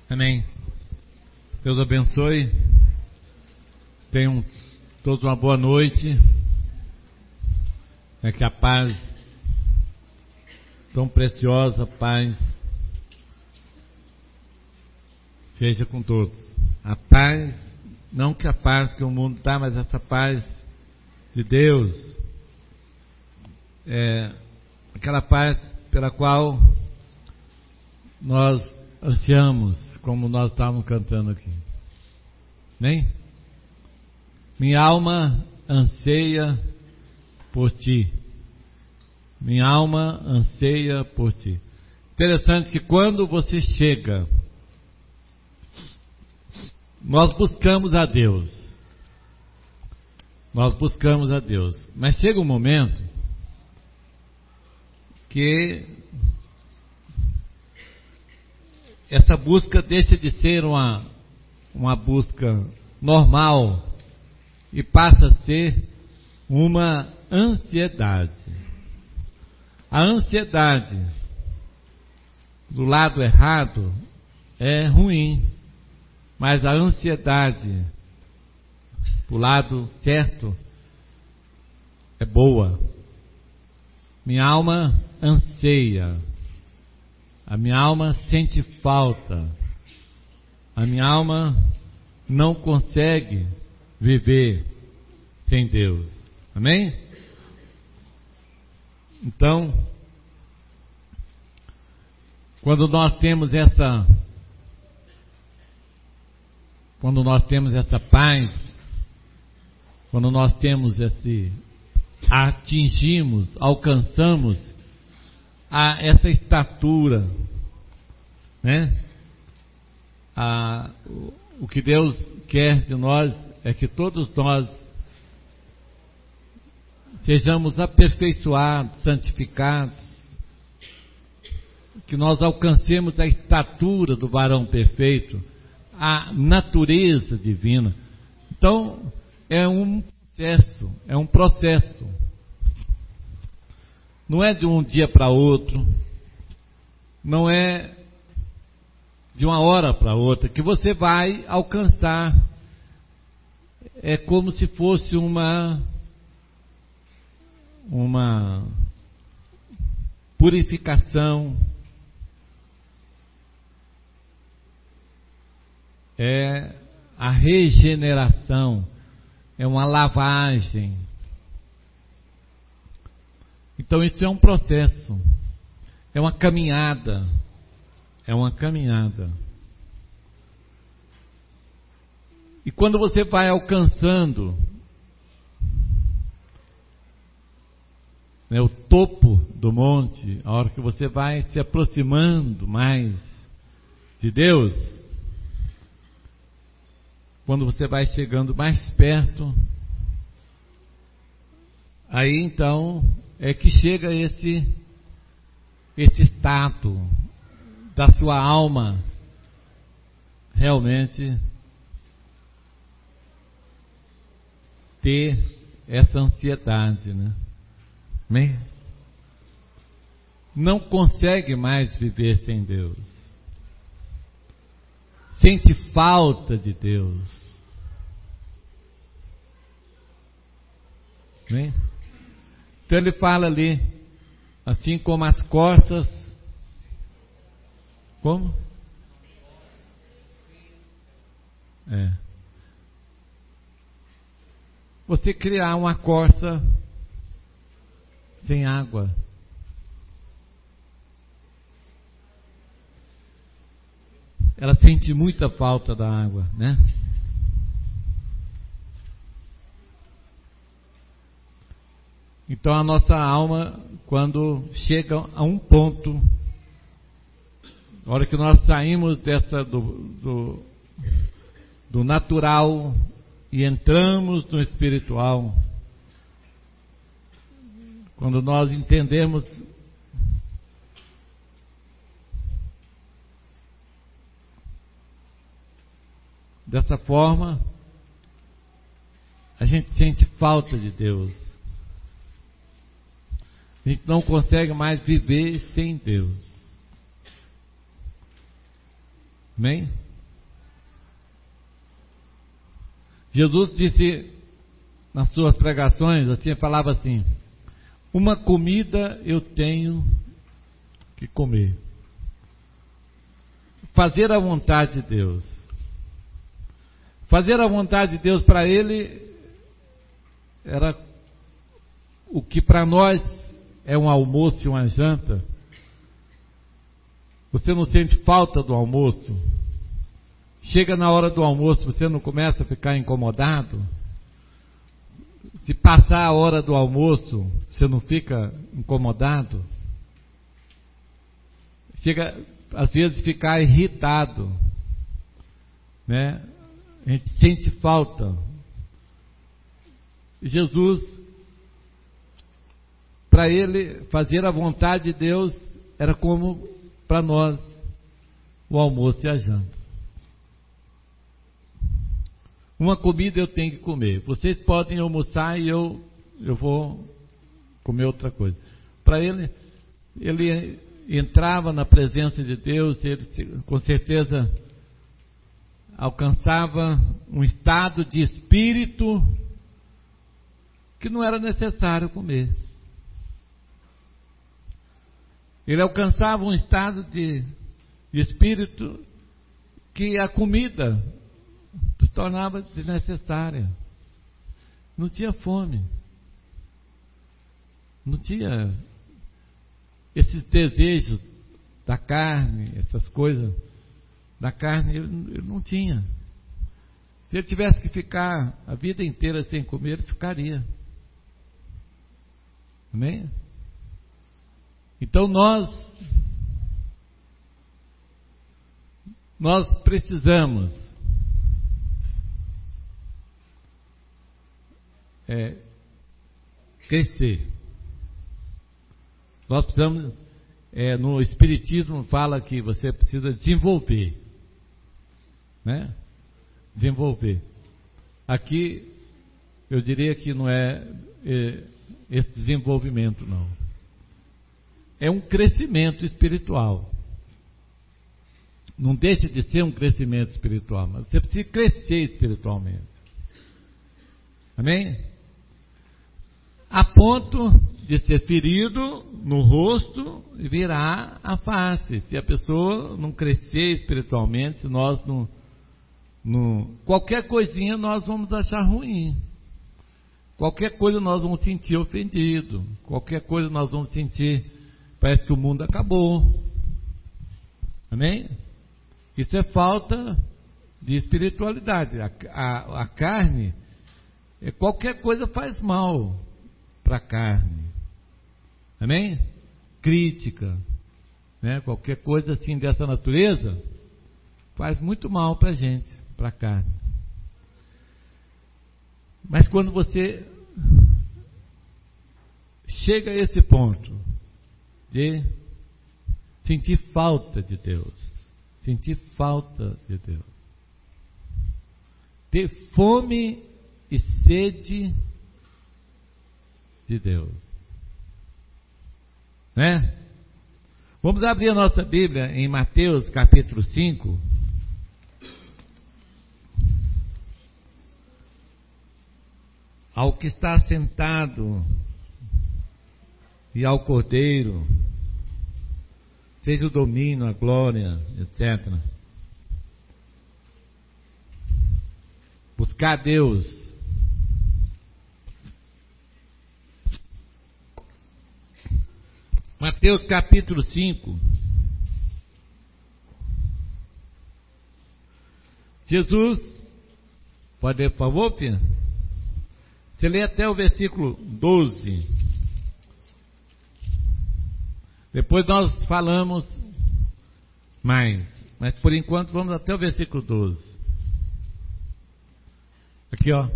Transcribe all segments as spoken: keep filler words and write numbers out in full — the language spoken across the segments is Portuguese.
Amém. Deus abençoe. Tenham todos uma boa noite. É que a paz, tão preciosa paz, seja com todos. A paz, não que a paz que o mundo dá, mas essa paz de Deus, é aquela paz pela qual nós ansiamos, como nós estávamos cantando aqui. Nem? Minha alma anseia por ti. Minha alma anseia por ti. Interessante que quando você chega, nós buscamos a Deus. Nós buscamos a Deus. Mas chega um momento que essa busca deixa de ser uma, uma busca normal e passa a ser uma ansiedade. A ansiedade do lado errado é ruim, mas a ansiedade do lado certo é boa. Minha alma anseia, a minha alma sente falta, a minha alma não consegue viver sem Deus. Amém? Então, quando nós temos essa quando nós temos essa paz, quando nós temos esse atingimos, alcançamos a essa estatura, né? A, o, o que Deus quer de nós é que todos nós sejamos aperfeiçoados, santificados, que nós alcancemos a estatura do varão perfeito, a natureza divina. Então, é um processo, é um processo. Não é de um dia para outro, não é de uma hora para outra que você vai alcançar. É como se fosse uma uma purificação, é a regeneração, é uma lavagem. Então isso é um processo, é uma caminhada, é uma caminhada. E quando você vai alcançando, né, o topo do monte, a hora que você vai se aproximando mais de Deus, quando você vai chegando mais perto, aí então é que chega esse esse estado da sua alma realmente ter essa ansiedade, né? Não consegue mais viver sem Deus, sente falta de Deus. Bem? Então ele fala ali, assim como as costas, como? É. Você criar uma costa sem água. Ela sente muita falta da água, né? Então a nossa alma, quando chega a um ponto, na hora que nós saímos dessa do, do, do natural e entramos no espiritual, quando nós entendemos dessa forma, a gente sente falta de Deus. A gente não consegue mais viver sem Deus. Amém? Jesus disse nas suas pregações, assim, falava assim: uma comida eu tenho que comer. Fazer a vontade de Deus. Fazer a vontade de Deus para ele era o que para nós é um almoço e uma janta. Você não sente falta do almoço? Chega na hora do almoço, você não começa a ficar incomodado? Se passar a hora do almoço, você não fica incomodado? Chega, às vezes, ficar irritado, né? A gente sente falta. Jesus, para ele, fazer a vontade de Deus era como para nós o almoço e a janta. Uma comida eu tenho que comer. Vocês podem almoçar e eu, eu vou comer outra coisa. Para ele, ele entrava na presença de Deus, ele com certeza alcançava um estado de espírito que não era necessário comer. Ele alcançava um estado de, de espírito que a comida se tornava desnecessária. Não tinha fome. Não tinha esses desejos da carne, essas coisas da carne, ele, ele não tinha. Se ele tivesse que ficar a vida inteira sem comer, ele ficaria. Amém? Então nós, nós precisamos é, crescer. Nós precisamos, é, no Espiritismo fala que você precisa desenvolver, né? Desenvolver. Aqui eu diria que não é, é esse desenvolvimento, não. É um crescimento espiritual. Não deixa de ser um crescimento espiritual, mas você precisa crescer espiritualmente. Amém? A ponto de ser ferido no rosto e virar a face. Se a pessoa não crescer espiritualmente, se nós não, não... Qualquer coisinha nós vamos achar ruim. Qualquer coisa nós vamos sentir ofendido. Qualquer coisa nós vamos sentir, parece que o mundo acabou. Amém? Isso é falta de espiritualidade. A, a, a carne, é, qualquer coisa faz mal para a carne. Amém? Crítica, né? Qualquer coisa assim dessa natureza faz muito mal para a gente, para a carne. Mas quando você chega a esse ponto de sentir falta de Deus, sentir falta de Deus, ter fome e sede de Deus, né? Vamos abrir a nossa Bíblia em Mateus capítulo cinco. Ao que está sentado e ao Cordeiro seja o domínio, a glória, etcétera. Buscar Deus. Mateus capítulo cinco. Jesus, pode ler por favor, filha? Você lê até o versículo doze. Depois nós falamos mais, mas por enquanto vamos até o versículo doze. Aqui, ó.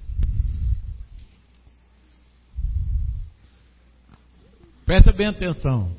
Presta bem atenção.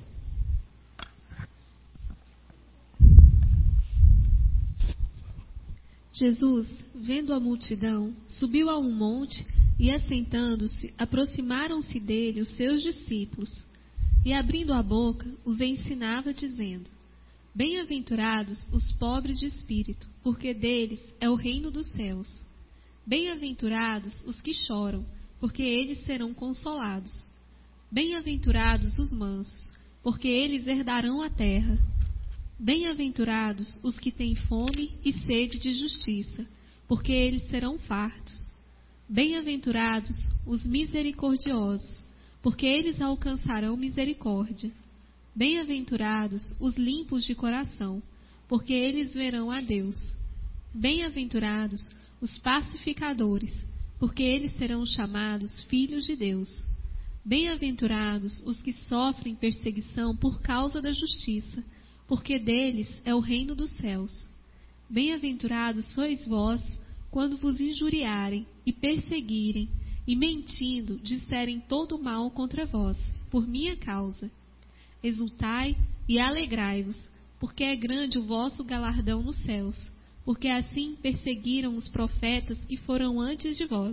Jesus, vendo a multidão, subiu a um monte e, assentando-se, aproximaram-se dele os seus discípulos. E, abrindo a boca, os ensinava, dizendo: Bem-aventurados os pobres de espírito, porque deles é o reino dos céus. Bem-aventurados os que choram, porque eles serão consolados. Bem-aventurados os mansos, porque eles herdarão a terra. Bem-aventurados os que têm fome e sede de justiça, porque eles serão fartos. Bem-aventurados os misericordiosos, porque eles alcançarão misericórdia. Bem-aventurados os limpos de coração, porque eles verão a Deus. Bem-aventurados os pacificadores, porque eles serão chamados filhos de Deus. Bem-aventurados os que sofrem perseguição por causa da justiça, porque deles é o reino dos céus. Bem-aventurados sois vós, quando vos injuriarem e perseguirem, e mentindo disserem todo o mal contra vós, por minha causa. Exultai e alegrai-vos, porque é grande o vosso galardão nos céus, porque assim perseguiram os profetas que foram antes de vós.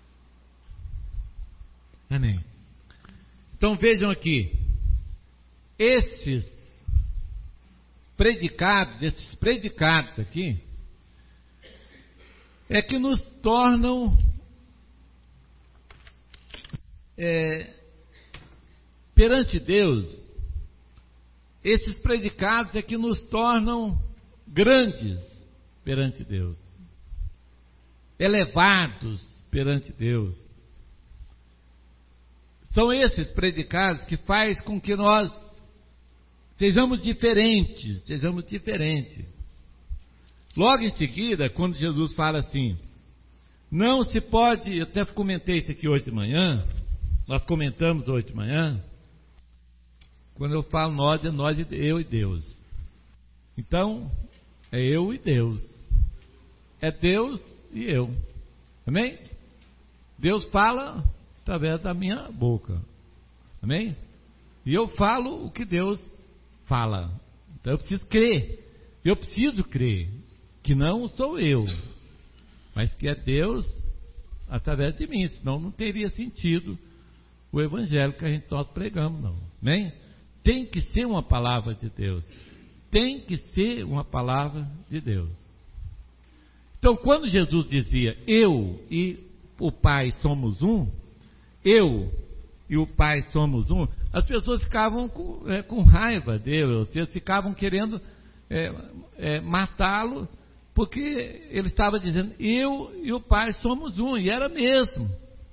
Amém. Então vejam aqui, esses predicados, esses predicados aqui, é que nos tornam é, perante Deus, esses predicados é que nos tornam grandes perante Deus, elevados perante Deus. São esses predicados que faz com que nós sejamos diferentes, sejamos diferentes. Logo em seguida, quando Jesus fala assim, não se pode, eu até comentei isso aqui hoje de manhã, nós comentamos hoje de manhã, quando eu falo nós, é nós, eu e Deus. Então, é eu e Deus. É Deus e eu. Amém? Deus fala através da minha boca. Amém? E eu falo o que Deus fala. Então eu preciso crer. Eu preciso crer que não sou eu, mas que é Deus através de mim. Senão não teria sentido o evangelho que a gente nós pregamos, não. Amém? Tem que ser uma palavra de Deus. Tem que ser uma palavra de Deus. Então, quando Jesus dizia, eu e o Pai somos um, eu e o Pai somos um, as pessoas ficavam com, é, com raiva dele, ou seja, ficavam querendo é, é, matá-lo, porque ele estava dizendo, eu e o Pai somos um, e era mesmo.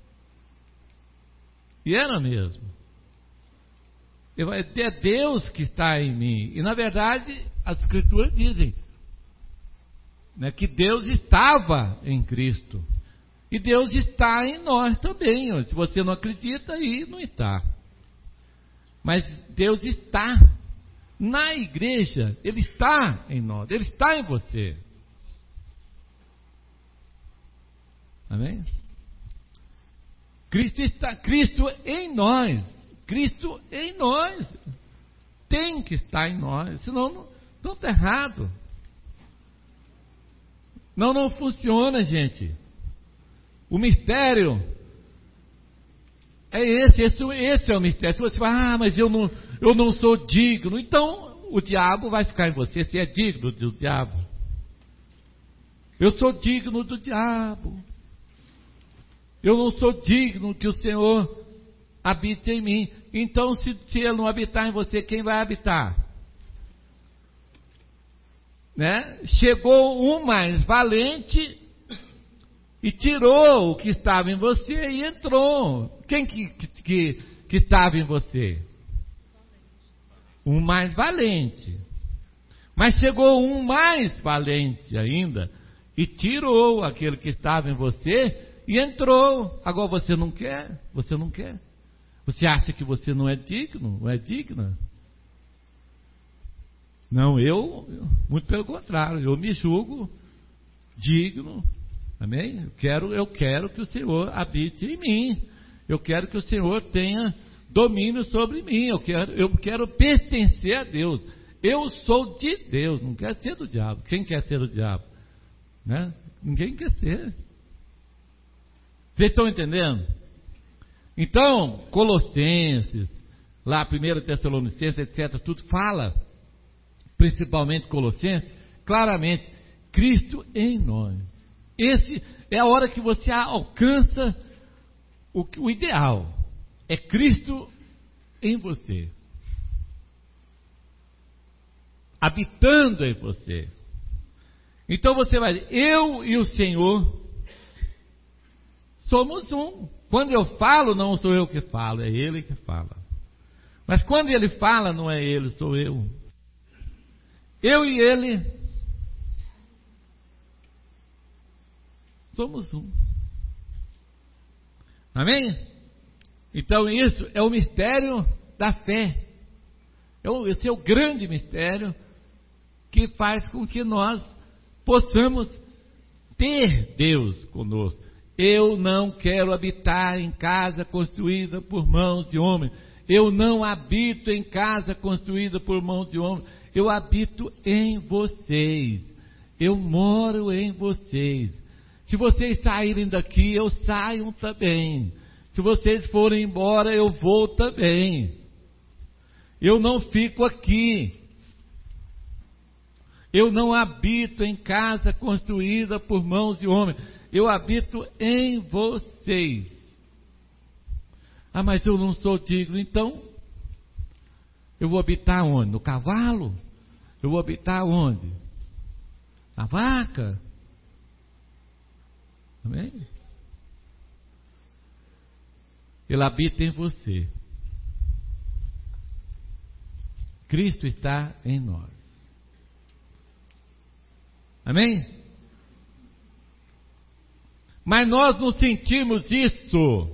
E era mesmo. É Deus que está em mim. E na verdade, as Escrituras dizem, né, que Deus estava em Cristo. E Deus está em nós também. Se você não acredita, aí não está. Mas Deus está na igreja. Ele está em nós. Ele está em você. Amém? Cristo está, Cristo em nós. Cristo em nós. Tem que estar em nós. Senão não, não está errado. Não, não funciona, gente. O mistério é esse, esse, esse é o mistério. Se você fala, ah, mas eu não, eu não sou digno, então o diabo vai ficar em você. Você é digno do diabo. Eu sou digno do diabo. Eu não sou digno que o Senhor habite em mim. Então, se, se Ele não habitar em você, quem vai habitar? Né? Chegou um mais valente e tirou o que estava em você e entrou. Quem que, que, que estava em você? Um mais valente. Mas chegou um mais valente ainda e tirou aquele que estava em você e entrou. Agora você não quer? Você não quer? Você acha que você não é digno? Não é digna? Não, eu, muito pelo contrário, eu me julgo digno. Amém? Eu quero, eu quero que o Senhor habite em mim. Eu quero que o Senhor tenha domínio sobre mim. Eu quero, eu quero pertencer a Deus. Eu sou de Deus, não quero ser do diabo. Quem quer ser do diabo? Né? Ninguém quer ser. Vocês estão entendendo? Então, Colossenses, lá primeira Tessalonicenses, etcétera, tudo fala principalmente Colossenses, claramente, Cristo em nós. Esse é a hora que você alcança o, o ideal, é Cristo em você, habitando em você. Então você vai dizer, eu e o Senhor somos um. Quando eu falo, não sou eu que falo, é Ele que fala. Mas quando Ele fala, não é Ele, sou eu. Eu e Ele somos um. Amém? Então isso é o mistério da fé. Esse é o grande mistério que faz com que nós possamos ter Deus conosco. Eu não quero habitar em casa construída por mãos de homens. Eu não habito em casa construída por mãos de homens. Eu habito em vocês. Eu moro em vocês. Se vocês saírem daqui, eu saio também. Se vocês forem embora, eu vou também. Eu não fico aqui. Eu não habito em casa construída por mãos de homens. Eu habito em vocês. Ah, mas eu não sou digno. Então, eu vou habitar onde? No cavalo? Eu vou habitar onde? Na vaca? Amém? Ele habita em você. Cristo está em nós. Amém? Mas nós não sentimos isso.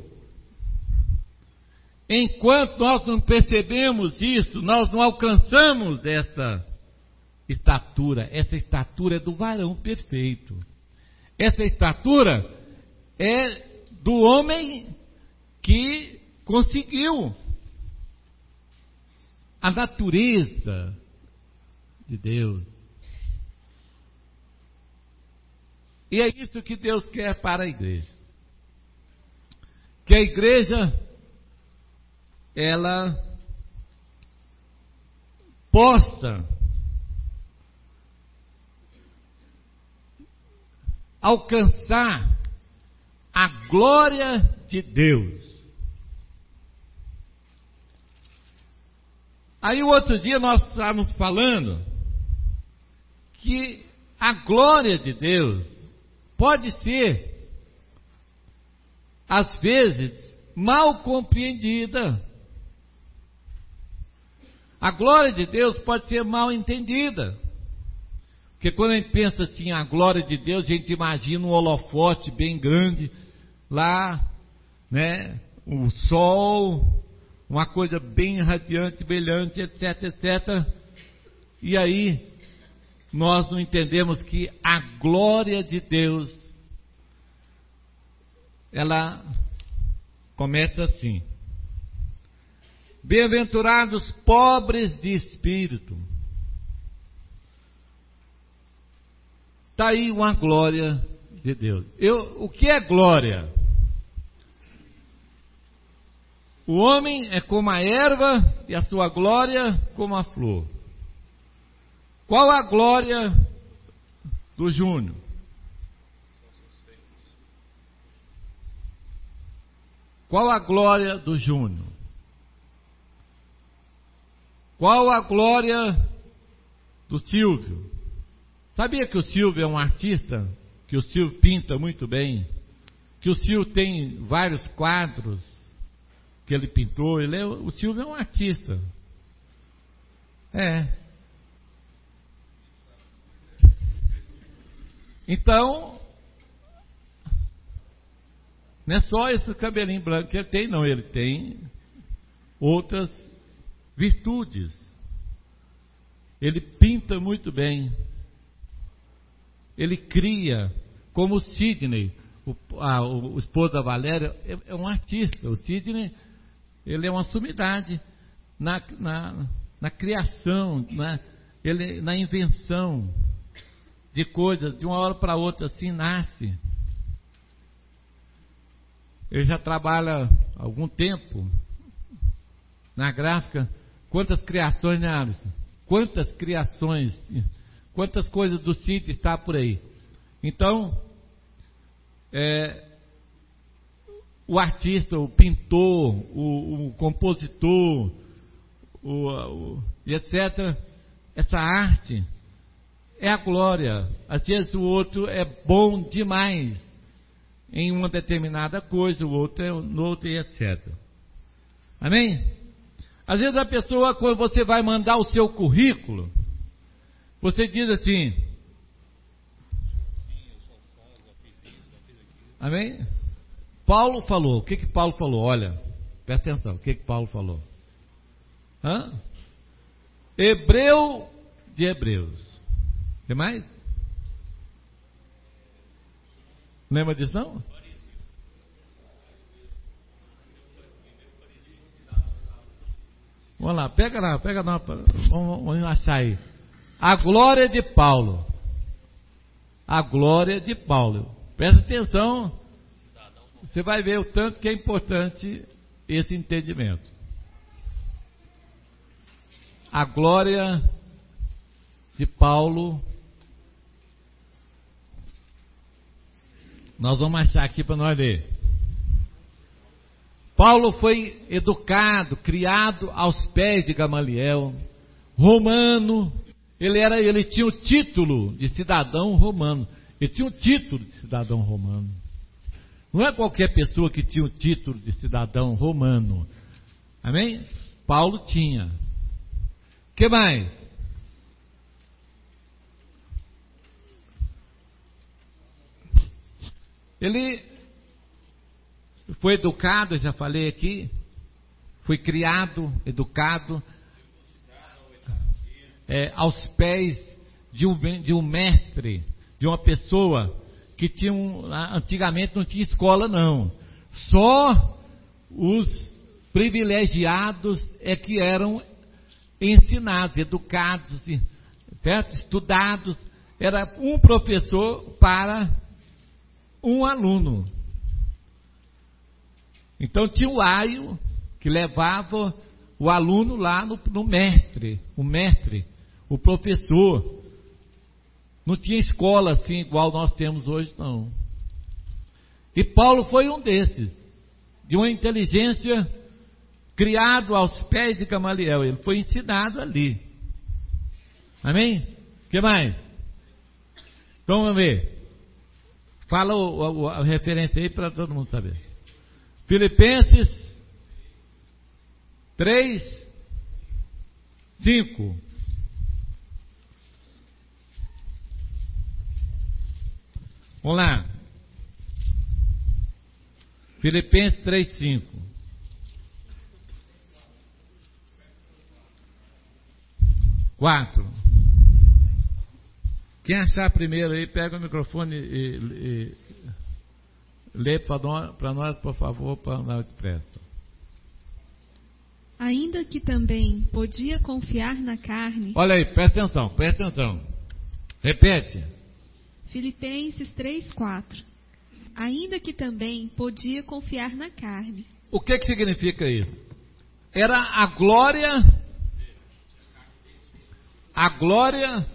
Enquanto nós não percebemos isso, nós não alcançamos essa estatura. Essa estatura é do varão perfeito. Essa estatura é do homem que conseguiu a natureza de Deus. E é isso que Deus quer para a igreja. Que a igreja, ela possa alcançar a glória de Deus. Aí o outro dia nós estávamos falando que a glória de Deus pode ser, às vezes, mal compreendida. A glória de Deus pode ser mal entendida. Porque quando a gente pensa assim, a glória de Deus, a gente imagina um holofote bem grande, lá, né, o sol, uma coisa bem radiante, brilhante, etc, etcétera. E aí, nós não entendemos que a glória de Deus, ela começa assim: bem-aventurados pobres de espírito. Está aí uma glória de Deus. Eu, o que é glória? O homem é como a erva e a sua glória como a flor. Qual a glória do Júnior? Qual a glória do Júnior? Qual a glória do Silvio? Sabia que o Silvio é um artista? Que o Silvio pinta muito bem? Que o Silvio tem vários quadros que ele pintou? Ele é, o Silvio é um artista. É. Então, não é só esse cabelinho branco que ele tem, não. Ele tem outras virtudes. Ele pinta muito bem. Ele cria, como o Sidney, o, a, o, o esposo da Valéria, é, é um artista. O Sidney, ele é uma sumidade na, na, na criação, na, ele, na invenção de coisas, de uma hora para outra, assim, nasce. Ele já trabalha há algum tempo na gráfica. Quantas criações, né, Alisson? Quantas criações, quantas coisas do sítio está por aí. Então, é, o artista, o pintor, o, o compositor, o, o, e etcétera, essa arte é a glória. Às vezes o outro é bom demais em uma determinada coisa, o outro é no outro, e etcétera. Amém? Às vezes a pessoa, quando você vai mandar o seu currículo, você diz assim, amém? Paulo falou, o que que Paulo falou? Olha, presta atenção, o que que Paulo falou? Hã? Hebreu de Hebreus. O que mais? Lembra disso não? Vamos lá, pega lá, pega lá, vamos, vamos achar aí. A glória de Paulo. A glória de Paulo. Presta atenção, você vai ver o tanto que é importante esse entendimento. A glória de Paulo. Nós vamos achar aqui para nós ler. Paulo foi educado, criado aos pés de Gamaliel, romano. Ele era, ele tinha o título de cidadão romano. Ele tinha o título de cidadão romano. Não é qualquer pessoa que tinha o título de cidadão romano. Amém? Paulo tinha. O que mais? Ele foi educado, já falei aqui, foi criado, educado é, aos pés de um, de um mestre, de uma pessoa que tinha um, antigamente não tinha escola não, só os privilegiados é que eram ensinados, educados, certo? Estudados, era um professor para um aluno. Então tinha o aio que levava o aluno lá no, no mestre, o mestre, o professor. Não tinha escola assim igual nós temos hoje não. E Paulo foi um desses, de uma inteligência, criado aos pés de Gamaliel. Ele foi ensinado ali. Amém? O que mais? Então vamos ver. Fala o, o, a referência aí para todo mundo saber. Filipenses três, cinco. Vamos lá. Filipenses três, cinco. quatro. Quem achar primeiro aí, pega o microfone e, e lê para nós, nós, por favor, para nós depressa. Ainda que também podia confiar na carne. Olha aí, presta atenção, presta atenção. Repete. Filipenses três, quatro. Ainda que também podia confiar na carne. O que que significa isso? Era a glória, a glória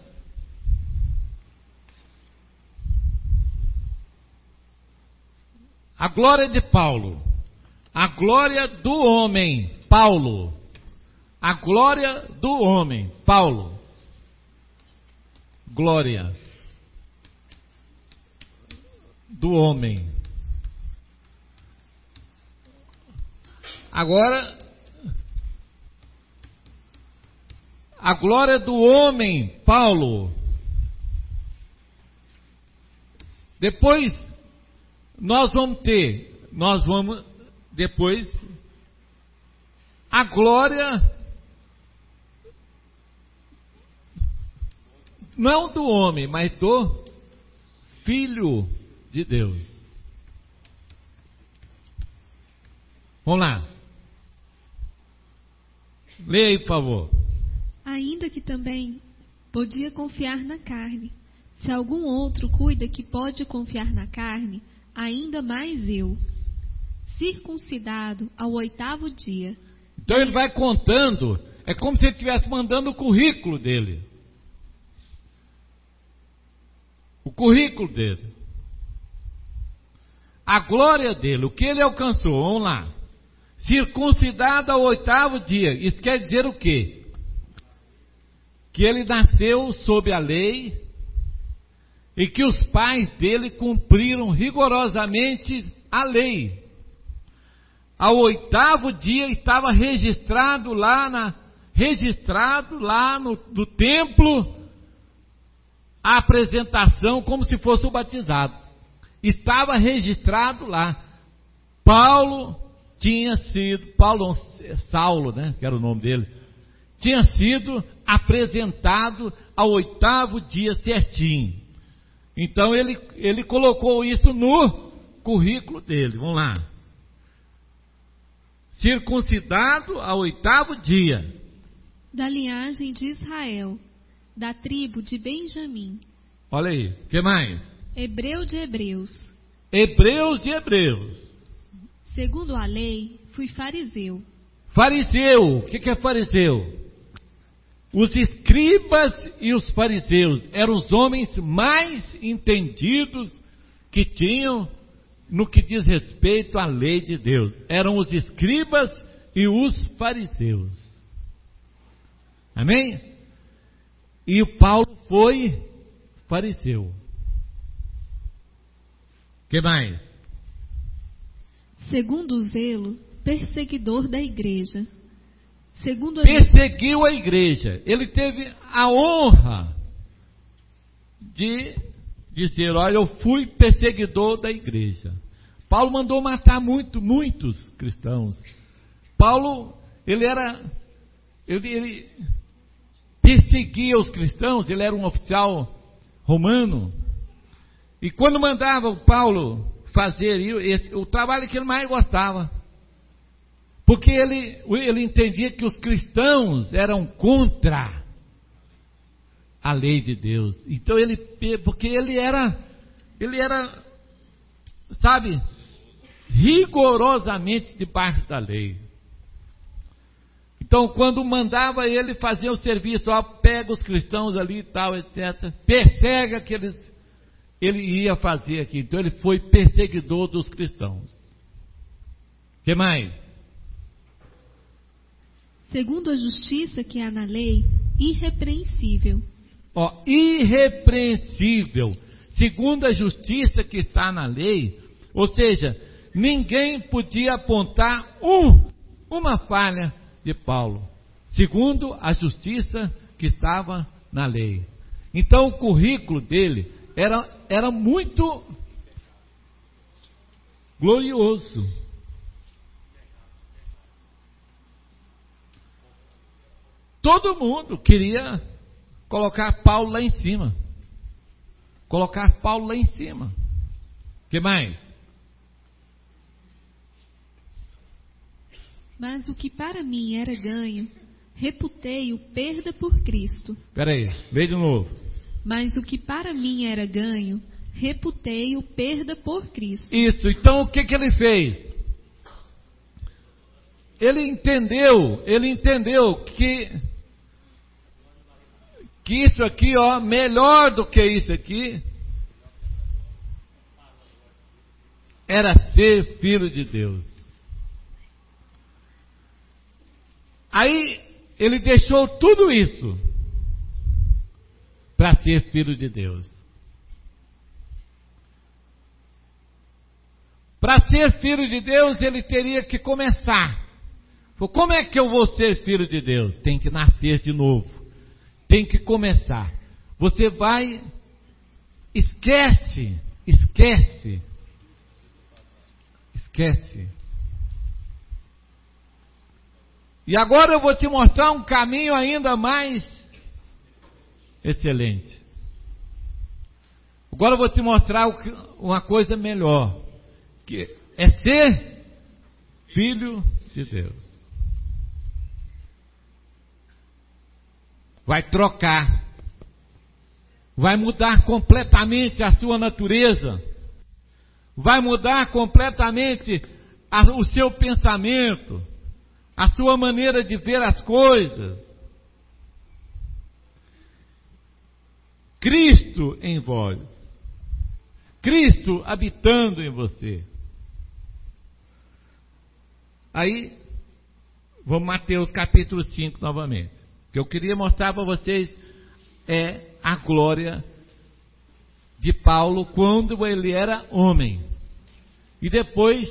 a glória de Paulo, a glória do homem, Paulo, a glória do homem, Paulo, glória do homem. Agora, a glória do homem, Paulo. Depois, nós vamos ter, nós vamos, depois, a glória, não do homem, mas do Filho de Deus. Vamos lá. Leia aí, por favor. Ainda que também podia confiar na carne. Se algum outro cuida que pode confiar na carne, ainda mais eu, circuncidado ao oitavo dia. Então ele vai contando é como se ele estivesse mandando o currículo dele. O currículo dele. A glória dele, o que ele alcançou, vamos lá. Circuncidado ao oitavo dia, isso quer dizer o quê? Que ele nasceu sob a lei e que os pais dele cumpriram rigorosamente a lei. Ao oitavo dia estava registrado lá, na, registrado lá no, no templo a apresentação como se fosse o batizado. Estava registrado lá. Paulo tinha sido, Paulo, Saulo, né, que era o nome dele, tinha sido apresentado ao oitavo dia certinho. Então ele, ele colocou isso no currículo dele. Vamos lá. Circuncidado ao oitavo dia. Da linhagem de Israel, da tribo de Benjamim. Olha aí, o que mais? Hebreu de hebreus. Hebreus de hebreus. Segundo a lei, fui fariseu. Fariseu, o que, que é fariseu? Os escribas e os fariseus eram os homens mais entendidos que tinham no que diz respeito à lei de Deus. Eram os escribas e os fariseus. Amém? E o Paulo foi fariseu. O que mais? Segundo o zelo, perseguidor da igreja. Segundo a... Perseguiu a igreja. Ele teve a honra de dizer, olha, eu fui perseguidor da igreja. Paulo mandou matar muito, muitos cristãos. Paulo, ele era, ele, ele perseguia os cristãos, ele era um oficial romano. E quando mandava o Paulo fazer esse, o trabalho que ele mais gostava, porque ele, ele entendia que os cristãos eram contra a lei de Deus. Então ele, porque ele era, ele era, sabe, rigorosamente debaixo da lei. Então quando mandava ele fazer o serviço, ó, pega os cristãos ali e tal, etcétera, persegue aqueles, ele ia fazer aqui. Então ele foi perseguidor dos cristãos. O que mais? Segundo a justiça que há na lei, irrepreensível. Ó, irrepreensível. Segundo a justiça que está na lei, ou seja, ninguém podia apontar um, uma falha de Paulo. Segundo a justiça que estava na lei. Então o currículo dele era, era muito glorioso. Todo mundo queria colocar Paulo lá em cima. Colocar Paulo lá em cima. O que mais? Mas o que para mim era ganho, reputei-o perda por Cristo. Espera aí, vê de novo. Mas o que para mim era ganho, reputei-o perda por Cristo. Isso, então o que, que ele fez? Ele entendeu, ele entendeu que, que isso aqui, ó, melhor do que isso aqui, era ser filho de Deus. Aí ele deixou tudo isso para ser filho de Deus. Para ser filho de Deus, ele teria que começar. Como é que eu vou ser filho de Deus? Tem que nascer de novo. Tem que começar. Você vai, esquece, esquece, esquece. E agora eu vou te mostrar um caminho ainda mais excelente. Agora eu vou te mostrar uma coisa melhor, que é ser filho de Deus. Vai trocar, vai mudar completamente a sua natureza, vai mudar completamente a, o seu pensamento, a sua maneira de ver as coisas. Cristo em vós. Cristo habitando em você. Aí, vamos Mateus capítulo cinco novamente. O que eu queria mostrar para vocês é a glória de Paulo quando ele era homem. E depois,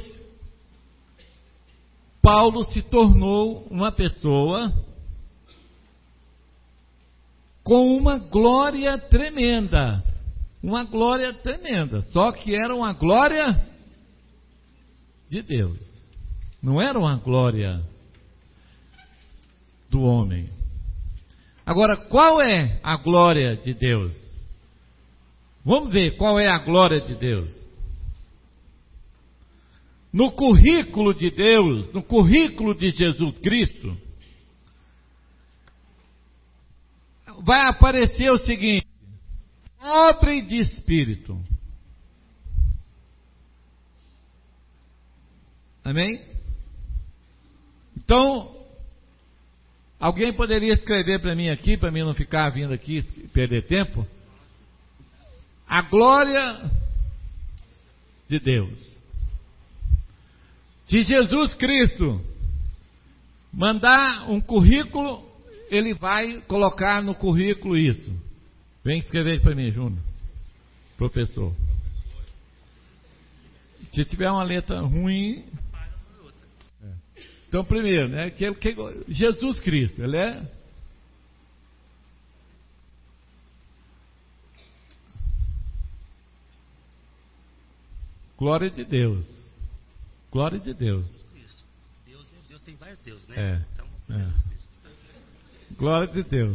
Paulo se tornou uma pessoa com uma glória tremenda. Uma glória tremenda. Só que era uma glória de Deus. Não era uma glória do homem. Agora, qual é a glória de Deus? Vamos ver qual é a glória de Deus. No currículo de Deus, no currículo de Jesus Cristo, vai aparecer o seguinte: pobre de espírito. Amém? Então, alguém poderia escrever para mim aqui, para mim não ficar vindo aqui e perder tempo? A glória de Deus. Se Jesus Cristo mandar um currículo, ele vai colocar no currículo isso. Vem escrever para mim, Júnior, professor. Se tiver uma letra ruim. É. Então, primeiro, né, que, que Jesus Cristo, ele é. Glória de Deus. Glória de Deus. Isso. Deus, Deus tem vários deuses, né? É. Então, É. Glória de Deus.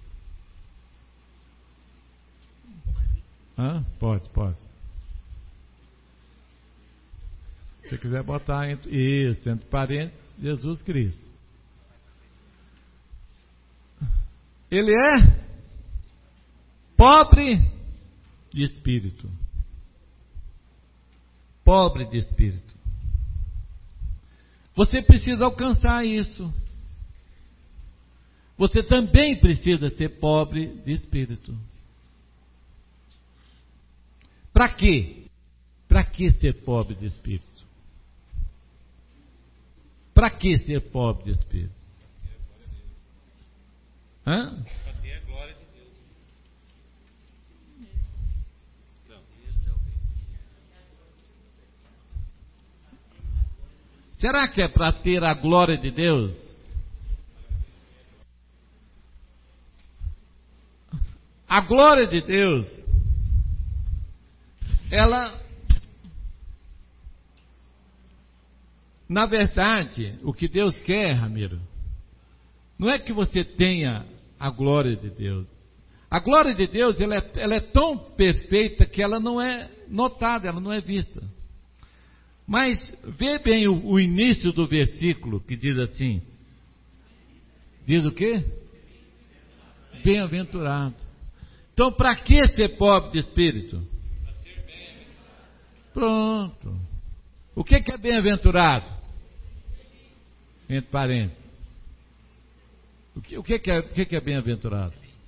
Hã? Pode, pode. Se você quiser botar entre, isso, entre parênteses, Jesus Cristo. Ele é pobre de espírito. Pobre de espírito. Você precisa alcançar isso. Você também precisa ser pobre de espírito. Para quê? Para que ser pobre de espírito? Para que ser pobre de espírito? Hã? para ter a glória de Deus. Não, Será que é para ter a glória de Deus? A glória de Deus, ela, na verdade, o que Deus quer, Ramiro, não é que você tenha a glória de Deus. A glória de Deus, ela é, ela é tão perfeita que ela não é notada, ela não é vista. Mas vê bem o, o início do versículo que diz assim, diz o quê? Bem-aventurado. Então, para que ser pobre de espírito? Pronto. O que, que é bem-aventurado? Entre parênteses. O que, o que, que é, o que, que é bem-aventurado?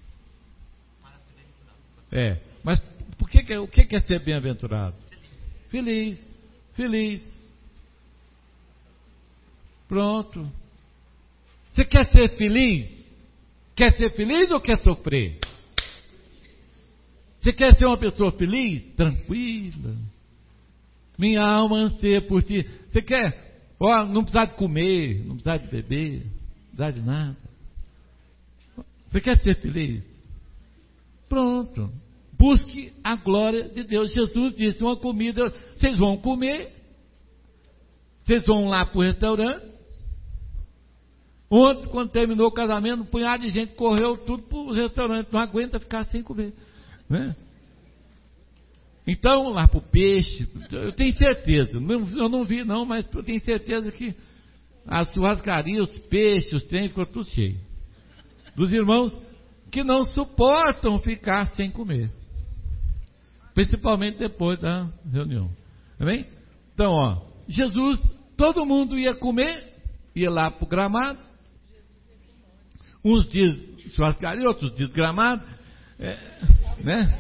É. Mas por que, que é, o que, que é ser bem-aventurado? Feliz. Feliz. Pronto. Você quer ser feliz? Quer ser feliz ou quer sofrer? Você quer ser uma pessoa feliz? Tranquila. Minha alma anseia por ti. Você quer? Ó, não precisar de comer, não precisar de beber, não precisar de nada. Você quer ser feliz? Pronto. Busque a glória de Deus. Jesus disse: uma comida, vocês vão comer, vocês vão lá para o restaurante. Ontem, quando terminou o casamento, um punhado de gente correu tudo para o restaurante, não aguenta ficar sem comer, né? Então, lá para o peixe, eu tenho certeza, não, eu não vi não, mas eu tenho certeza que as churrascarias, os peixes, os trem, ficou tudo cheio. Dos irmãos que não suportam ficar sem comer. Principalmente depois da reunião. Amém? Então, ó, Jesus, todo mundo ia comer, ia lá para o gramado, uns dias churrascaria, outros dias gramado, é, né?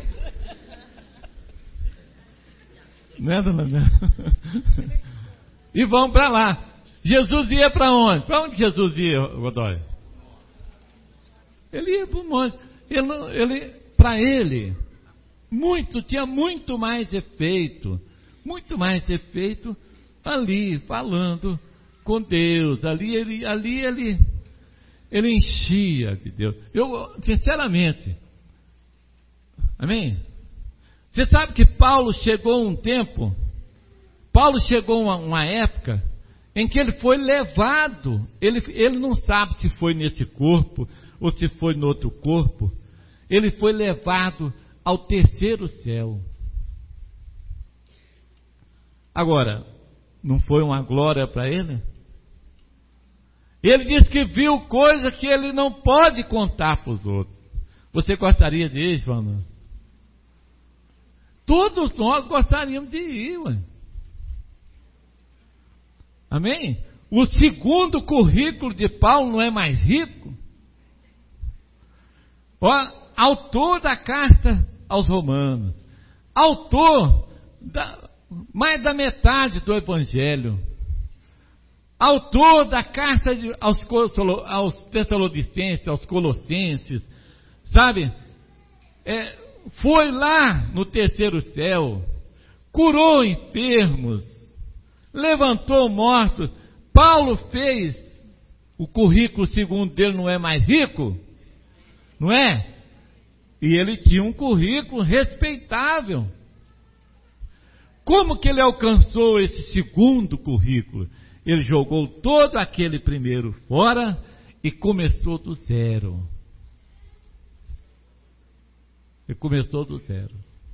Né, dona Bela? E vão para lá. Jesus ia para onde? Para onde Jesus ia, Godoy? Ele ia para o monte. Ele, ele, para ele, muito, tinha muito mais efeito, muito mais efeito ali, falando com Deus. Ali ele, ali ele, ele enchia de Deus. Eu, sinceramente, amém? Você sabe que Paulo chegou um tempo, Paulo chegou uma, uma época em que ele foi levado, ele, ele não sabe se foi nesse corpo ou se foi no outro corpo, ele foi levado ao terceiro céu. Agora, não foi uma glória para ele? Ele disse que viu coisa que ele não pode contar para os outros. Você gostaria de ir, João? Todos nós gostaríamos de ir, ué. Amém? O segundo currículo de Paulo não é mais rico? Ó, autor da carta aos Romanos, autor da, mais da metade do Evangelho, autor da carta de, aos, aos Tessalonicenses, aos Colossenses, sabe? É, foi lá no terceiro céu, curou enfermos, levantou mortos. Paulo fez, o currículo segundo dele não é mais rico? Não é? E ele tinha um currículo respeitável. Como que ele alcançou esse segundo currículo? Ele jogou todo aquele primeiro fora e começou do zero. Ele começou do zero.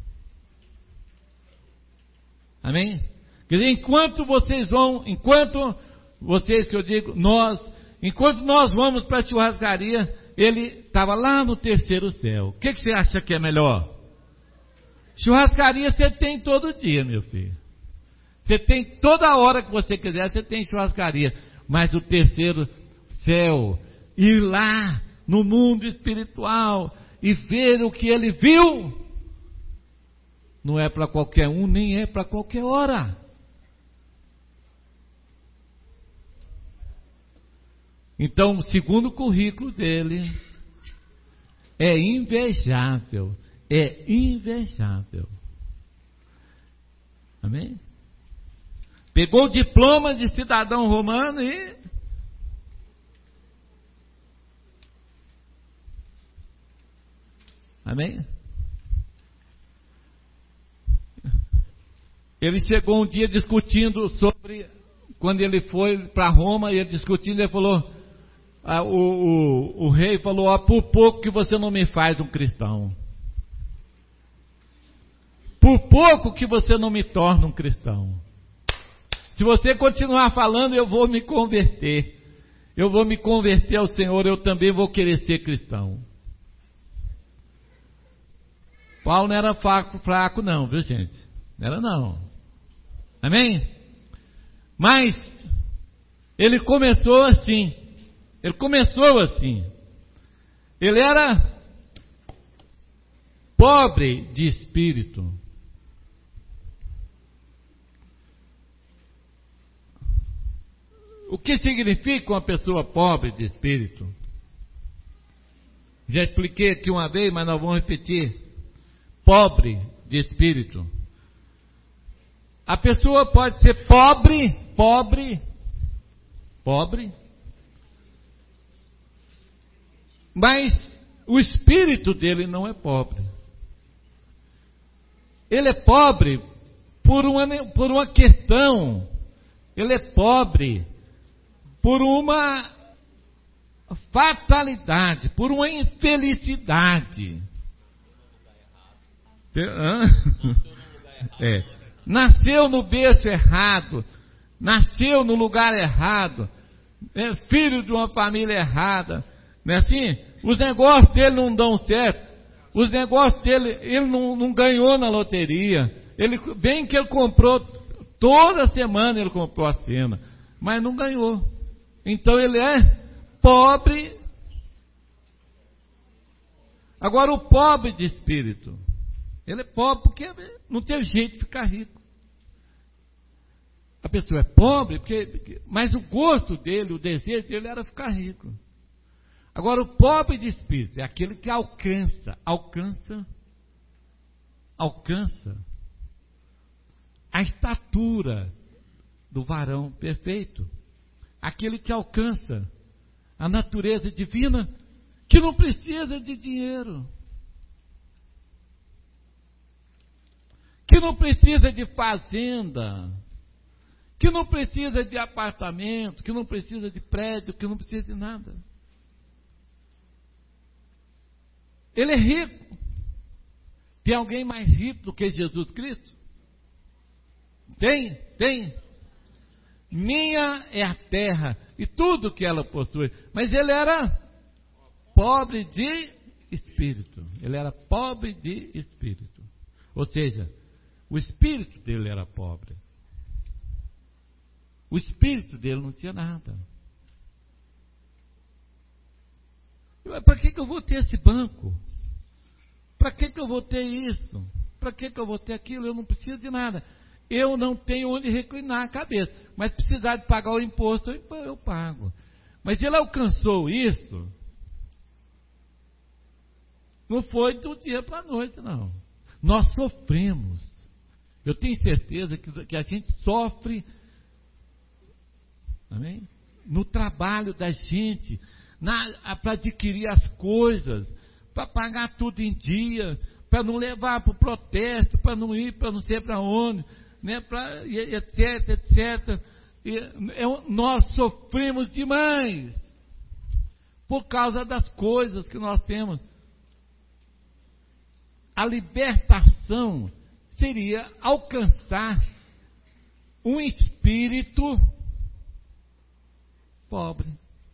Amém? Quer dizer, enquanto vocês vão, enquanto vocês que eu digo, nós, enquanto nós vamos para a churrascaria, ele estava lá no terceiro céu. O que, que você acha que é melhor? Churrascaria você tem todo dia, meu filho. Você tem toda hora que você quiser, você tem churrascaria. Mas o terceiro céu, ir lá no mundo espiritual e ver o que ele viu, não é para qualquer um, nem é para qualquer hora. Então, o segundo currículo dele é invejável, é invejável. Amém? Pegou o diploma de cidadão romano e amém? Ele chegou um dia discutindo sobre, quando ele foi para Roma, ele discutindo, ele falou, ah, o, o, o rei falou, ah, por pouco que você não me faz um cristão. Por pouco que você não me torna um cristão. Se você continuar falando, eu vou me converter. Eu vou me converter ao Senhor, eu também vou querer ser cristão. Paulo não era fraco, fraco não, viu gente? Não era não. Amém? Mas, ele começou assim. Ele começou assim. Ele era pobre de espírito. O que significa uma pessoa pobre de espírito? Já expliquei aqui uma vez, mas nós vamos repetir. Pobre de espírito. A pessoa pode ser pobre, pobre, pobre, mas o espírito dele não é pobre. Ele é pobre por uma, por uma questão, ele é pobre por uma fatalidade, por uma infelicidade. É, nasceu no berço errado, nasceu no lugar errado, é filho de uma família errada, não é assim? Os negócios dele não dão certo, os negócios dele, ele não, não ganhou na loteria, ele, bem que ele comprou, toda semana ele comprou a cena, mas não ganhou. Então ele é pobre. Agora o pobre de espírito, ele é pobre porque não tem jeito de ficar rico. A pessoa é pobre, porque, mas o gosto dele, o desejo dele era ficar rico. Agora o pobre de espírito é aquele que alcança, alcança, alcança a estatura do varão perfeito. Aquele que alcança a natureza divina, que não precisa de dinheiro, que não precisa de fazenda, que não precisa de apartamento, que não precisa de prédio, que não precisa de nada. Ele é rico. Tem alguém mais rico do que Jesus Cristo? Tem, tem. Minha é a terra e tudo que ela possui. Mas ele era pobre de espírito. Ele era pobre de espírito. Ou seja, o espírito dele era pobre. O espírito dele não tinha nada. Para que, que eu vou ter esse banco? Para que, que eu vou ter isso? Para que, que eu vou ter aquilo? Eu não preciso de nada. Eu não tenho onde reclinar a cabeça. Mas precisar de pagar o imposto, eu pago. Mas ele alcançou isso. Não foi do dia para a noite, não. Nós sofremos. Eu tenho certeza que, que a gente sofre, amém? No trabalho da gente, para adquirir as coisas, para pagar tudo em dia, para não levar para o protesto, para não ir para não sei para onde, né, pra, etc, etcétera. E, é, nós sofremos demais por causa das coisas que nós temos. A libertação seria alcançar um espírito pobre.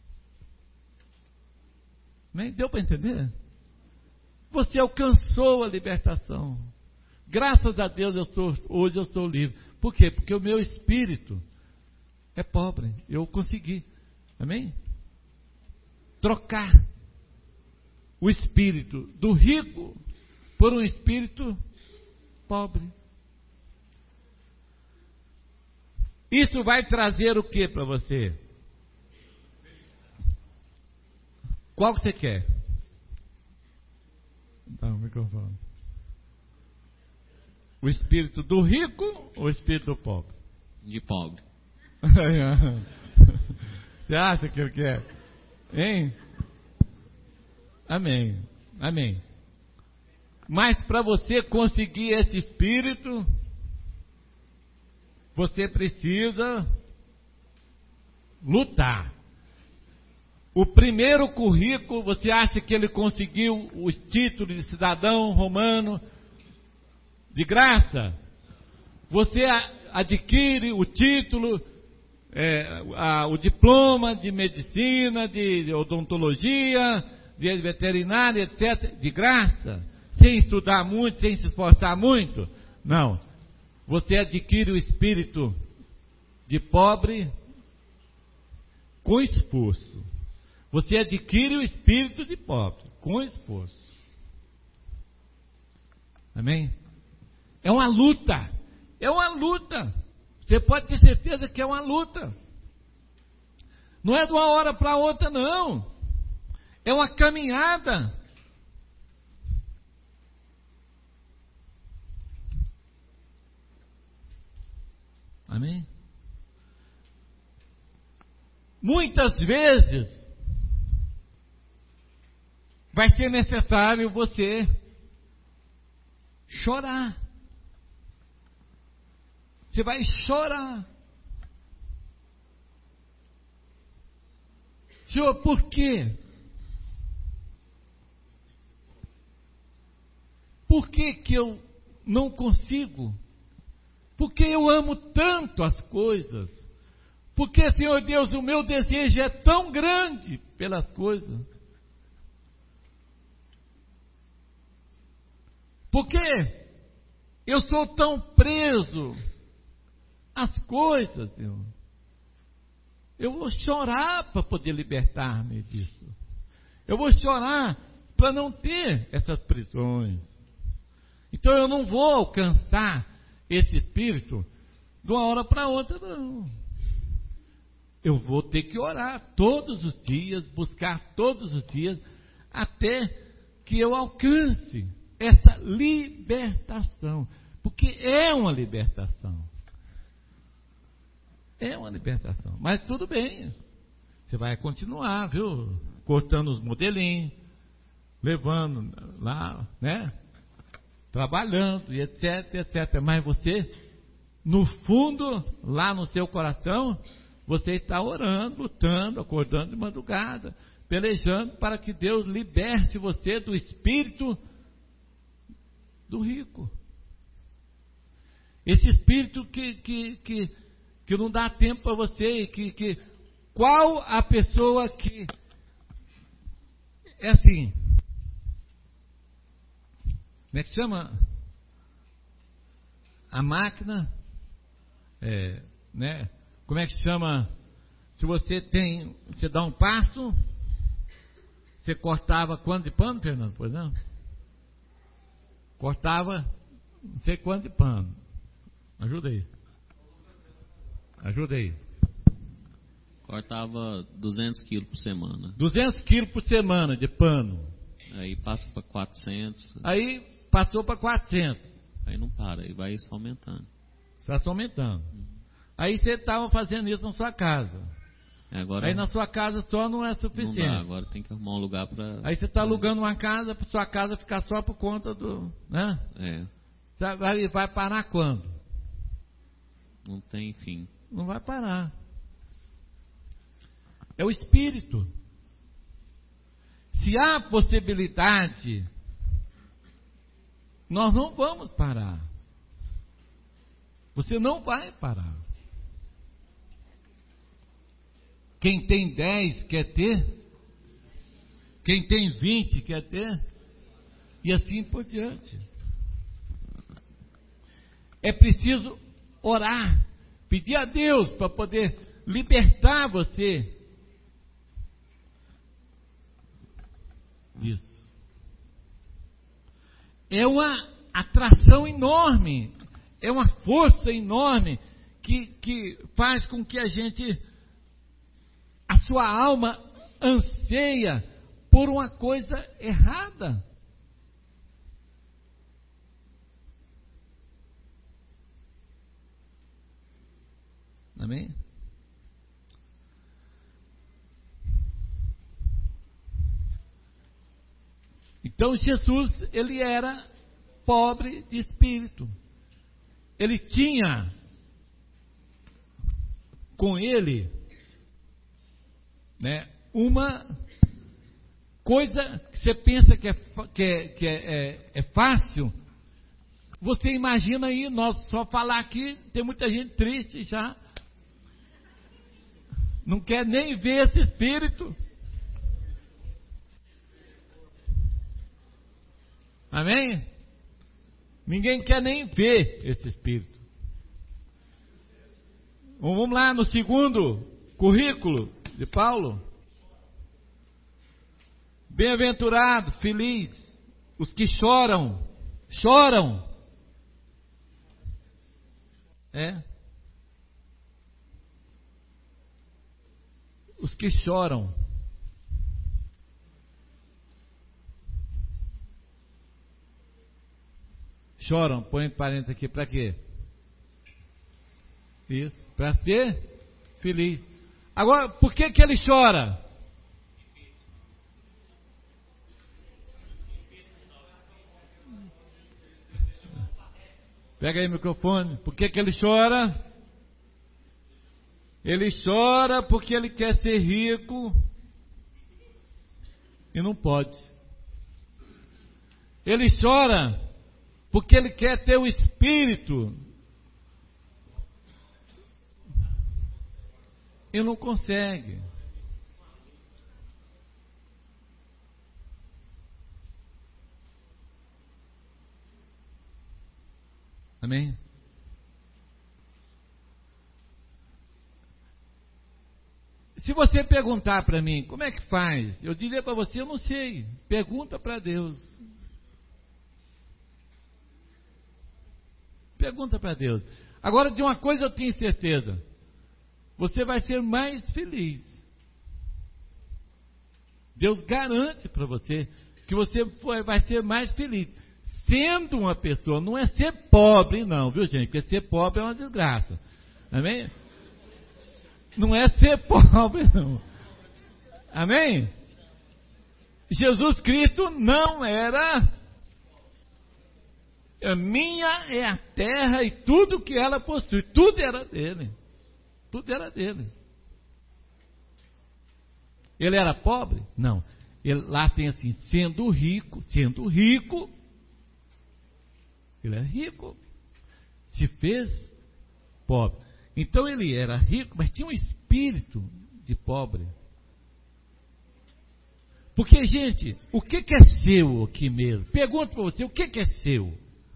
Deu para entender? Você alcançou a libertação. Graças a Deus eu sou, hoje eu sou livre. Por quê? Porque o meu espírito é pobre. Eu consegui. Amém? Trocar o espírito do rico por um espírito pobre. Isso vai trazer o que para você? Qual que você quer? Dá o microfone. O espírito do rico ou o espírito do pobre? De pobre. Você acha que ele quer? Hein? Amém. Amém. Mas para você conseguir esse espírito, você precisa lutar. O primeiro currículo, você acha que ele conseguiu o título de cidadão romano de graça? Você adquire o título, é, a, o diploma de medicina, de, de odontologia, de veterinária, etcétera, de graça? Sem estudar muito, sem se esforçar muito? Não. Você adquire o espírito de pobre com esforço. Você adquire o espírito de pobre com esforço. Amém? É uma luta. É uma luta. Você pode ter certeza que é uma luta. Não é de uma hora para outra, não. É uma caminhada. Amém? Muitas vezes vai ser necessário você chorar. Você vai chorar. Senhor, por quê? Por que que eu não consigo? Porque eu amo tanto as coisas. Porque, Senhor Deus, o meu desejo é tão grande pelas coisas. Porque eu sou tão preso às coisas, Senhor. Eu vou chorar para poder libertar-me disso. Eu vou chorar para não ter essas prisões. Então eu não vou alcançar esse espírito de uma hora para outra, não. Eu vou ter que orar todos os dias, buscar todos os dias, até que eu alcance essa libertação. Porque é uma libertação. É uma libertação. Mas tudo bem. Você vai continuar, viu? Cortando os modelinhos, levando lá, né? Trabalhando, e etc, etcétera. Mas você, no fundo, lá no seu coração, você está orando, lutando, acordando de madrugada, pelejando para que Deus liberte você do espírito do rico. Esse espírito que, que, que, que não dá tempo para você. Que, que, qual a pessoa que é assim? Como é que chama? A máquina, é, né? Como é que chama? Se você tem, você dá um passo, você cortava quanto de pano, Fernando? Pois não? Cortava não sei quanto de pano. Ajuda aí. Ajuda aí. Cortava duzentos quilos por semana. duzentos quilos por semana de pano. Aí passa para quatrocentos. Aí passou para quatrocentos. Aí não para, aí vai só aumentando. Só só aumentando. Uhum. Aí você estava fazendo isso na sua casa. Agora, aí na sua casa só não é suficiente. Não dá, agora tem que arrumar um lugar para... Aí você está alugando uma casa para sua casa ficar só por conta do... né? É. Vai, vai parar quando? Não tem fim. Não vai parar. É o espírito. Se há possibilidade, nós não vamos parar. Você não vai parar. Quem tem dez quer ter, quem tem vinte quer ter, e assim por diante. É preciso orar, pedir a Deus para poder libertar você disso. É uma atração enorme, é uma força enorme que, que faz com que a gente, a sua alma anseia por uma coisa errada. Amém? Então Jesus, ele era pobre de espírito. Ele tinha com ele, né, uma coisa que você pensa que é, que é, que é, é, é fácil. Você imagina aí, nós só falar aqui, tem muita gente triste já. Não quer nem ver esse espírito. Amém? Ninguém quer nem ver esse espírito. Vamos lá no segundo currículo de Paulo. Bem-aventurado, feliz, os que choram, choram. É? Os que choram. Choram, põe parênteses aqui, para quê? Isso, para ser feliz. Agora, por que que ele chora? Pega aí o microfone. Por que que ele chora? Ele chora porque ele quer ser rico e não pode. Ele chora porque ele quer ter o espírito e não consegue. Amém? Se você perguntar para mim, como é que faz? Eu diria para você, eu não sei. Pergunta para Deus. Pergunta para Deus. Agora, de uma coisa eu tenho certeza. Você vai ser mais feliz. Deus garante para você que você vai ser mais feliz. Sendo uma pessoa, não é ser pobre não, viu gente? Porque ser pobre é uma desgraça. Amém? Não é ser pobre não. Amém? Jesus Cristo não era... A minha é a terra e tudo que ela possui. Tudo era dele. Tudo era dele. Ele era pobre? Não. Ele, lá tem assim, sendo rico, sendo rico, ele é rico, se fez pobre. Então ele era rico, mas tinha um espírito de pobre. Porque, gente, o que, que é seu aqui mesmo? Pergunto para você, o que, que é seu?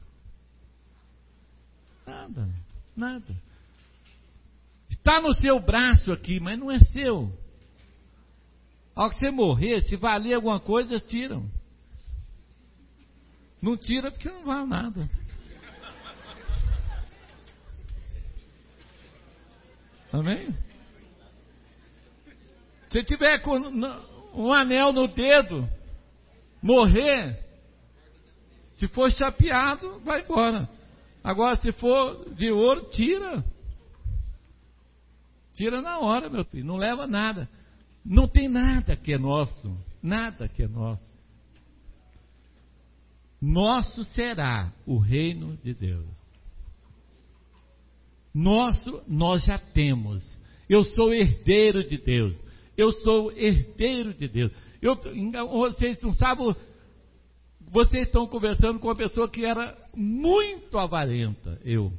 Nada, nada. Está no seu braço aqui, mas não é seu. Ao que você morrer, se valer alguma coisa, tiram. Não tira porque não vale nada. Amém? Se tiver com um anel no dedo, morrer, se for chapeado, vai embora. Agora, se for de ouro, tira. Tira na hora, meu filho. Não leva nada. Não tem nada que é nosso. Nada que é nosso. Nosso será o reino de Deus. Nosso, nós já temos. Eu sou herdeiro de Deus. Eu sou herdeiro de Deus. Eu, vocês não sabem, vocês estão conversando com uma pessoa que era muito avarenta, eu.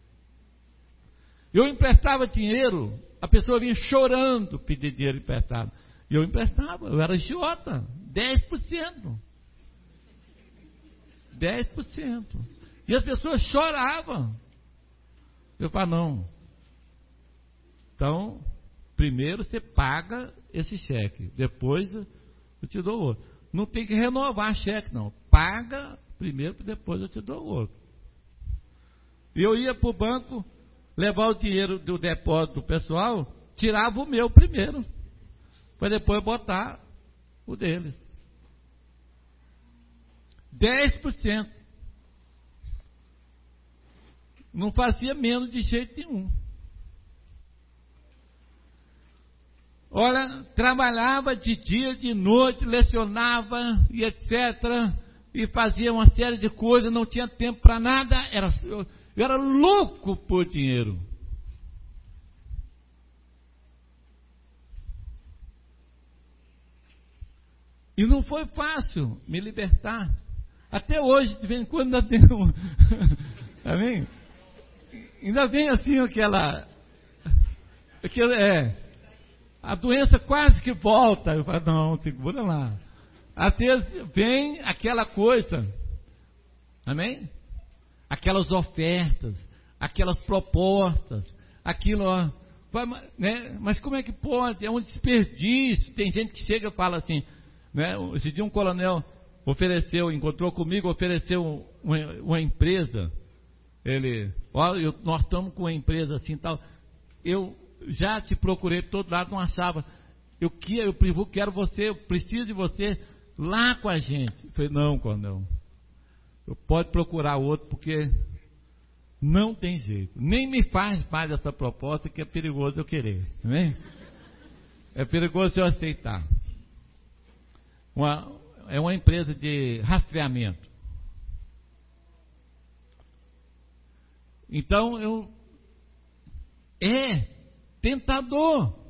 Eu emprestava dinheiro, a pessoa vinha chorando pedir dinheiro emprestado. E eu emprestava, eu era agiota, dez por cento. dez por cento. E as pessoas choravam. Eu falava, não. Então, primeiro você paga esse cheque, depois eu te dou outro. Não tem que renovar cheque, não. Paga primeiro, depois eu te dou outro. E eu ia para o banco, levar o dinheiro do depósito do pessoal, tirava o meu primeiro, para depois botar o deles. dez por cento. Não fazia menos de jeito nenhum. Olha, trabalhava de dia, de noite, lecionava e etcétera. E fazia uma série de coisas, não tinha tempo para nada. Era, eu, eu era louco por dinheiro. E não foi fácil me libertar. Até hoje, de vez em quando, ainda tem um... Amém? Ainda vem assim aquela... aquela é, a doença quase que volta. Eu falo, não, segura lá. Às vezes vem aquela coisa, amém? Aquelas ofertas, aquelas propostas, aquilo, ó, né? Mas como é que pode? É um desperdício. Tem gente que chega e fala assim, né? Esse dia um coronel ofereceu, encontrou comigo, ofereceu uma, uma empresa. Ele, ó, eu, nós estamos com uma empresa assim tal. Eu já te procurei por todo lado, não achava. Eu, eu, eu quero você, eu preciso de você lá com a gente. Eu falei, não, coronel. Eu pode procurar outro, porque não tem jeito. Nem me faz mais essa proposta, que é perigoso eu querer. Amém? É perigoso eu aceitar. Uma, é uma empresa de rastreamento. Então, eu... É tentador.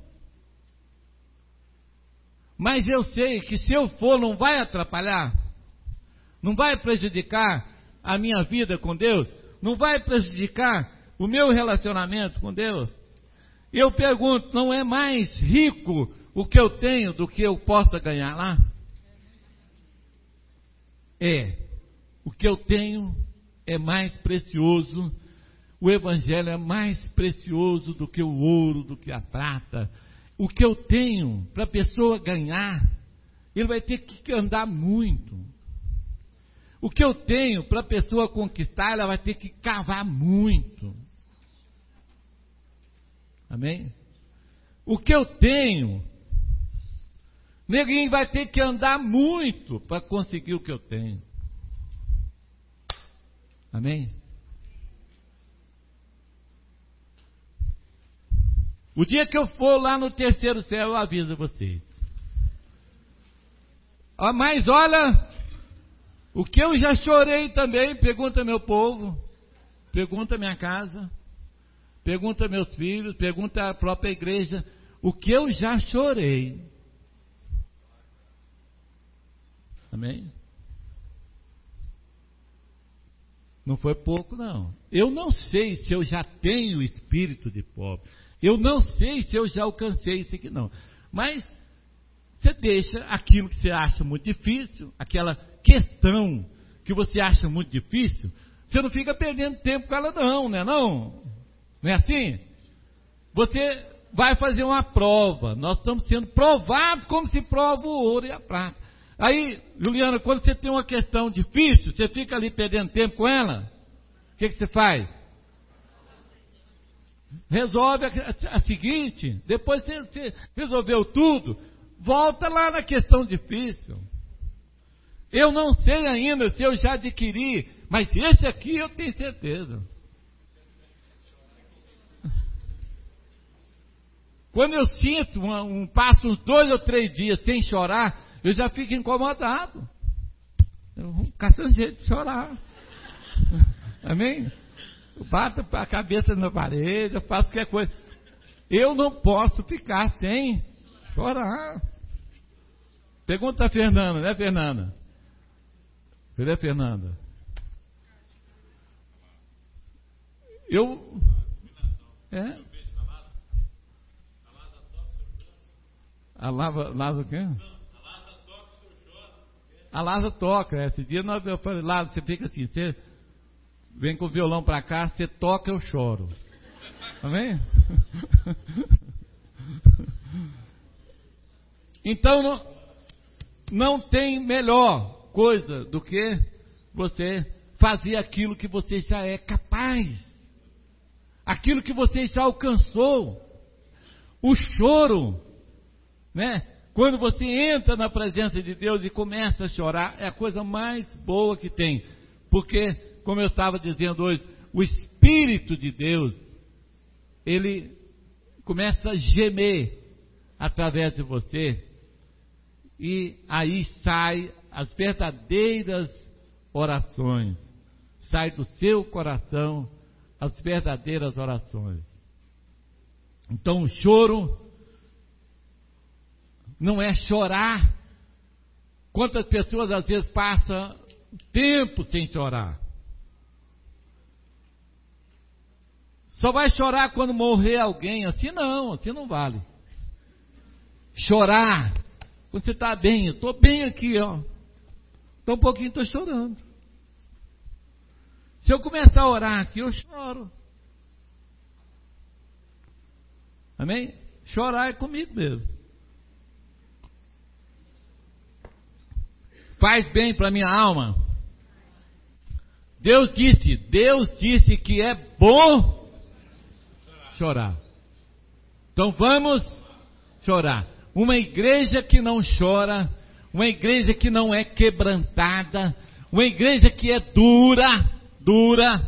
Mas eu sei que se eu for, não vai atrapalhar, não vai prejudicar a minha vida com Deus, não vai prejudicar o meu relacionamento com Deus. Eu pergunto, não é mais rico o que eu tenho do que eu possa ganhar lá? É. O que eu tenho é mais precioso. O Evangelho é mais precioso do que o ouro, do que a prata. o que eu tenho para a pessoa ganhar, ele vai ter que andar muito. O que eu tenho para a pessoa conquistar, ela vai ter que cavar muito. Amém? O que eu tenho, ninguém vai ter que andar muito para conseguir o que eu tenho. Amém? O dia que eu for lá no terceiro céu, eu aviso vocês. Ah, mas olha, o que eu já chorei também, pergunta meu povo, pergunta minha casa, pergunta meus filhos, pergunta a própria igreja, o que eu já chorei. Amém? Não foi pouco, não. Eu não sei se eu já tenho o espírito de pobre. Eu não sei se eu já alcancei isso aqui, não. Mas você deixa aquilo que você acha muito difícil, aquela questão que você acha muito difícil, você não fica perdendo tempo com ela, não, né? Não, não é assim? Você vai fazer uma prova. Nós estamos sendo provados como se prova o ouro e a prata. Aí, Juliana, quando você tem uma questão difícil, você fica ali perdendo tempo com ela, o que, que você faz? Resolve a, a, a seguinte, depois você, você resolveu tudo, volta lá na questão difícil. Eu não sei ainda se eu já adquiri, mas esse aqui eu tenho certeza. Quando eu sinto, um, um, passo uns dois ou três dias sem chorar, eu já fico incomodado. Eu vou caçando jeito de chorar. Amém? Eu bato a cabeça na parede, eu faço qualquer coisa. Eu não posso ficar sem chorar. Pergunta a Fernanda, né, Fernanda? Cadê, Fernanda? Eu... É? A lava, lava o quê? A Lázaro toca. Esse dia nós, eu falei, Lázaro, você fica assim, você vem com o violão para cá, você toca, eu choro. Amém? Então, não, não tem melhor coisa do que você fazer aquilo que você já é capaz. Aquilo que você já alcançou. O choro, né? Quando você entra na presença de Deus e começa a chorar, é a coisa mais boa que tem. Porque, como eu estava dizendo hoje, o Espírito de Deus, ele começa a gemer através de você. E aí sai as verdadeiras orações. Sai do seu coração as verdadeiras orações. Então o choro não é chorar. Quantas pessoas às vezes passam tempo sem chorar? Só vai chorar quando morrer alguém. Assim não, assim não vale. Chorar quando você está bem. Eu estou bem aqui, ó. Estou um pouquinho, estou chorando. Se eu começar a orar assim, eu choro. Amém? Chorar é comigo mesmo. Faz bem para a minha alma. Deus disse, Deus disse que é bom chorar. Então vamos chorar. Uma igreja que não chora, uma igreja que não é quebrantada, uma igreja que é dura, dura,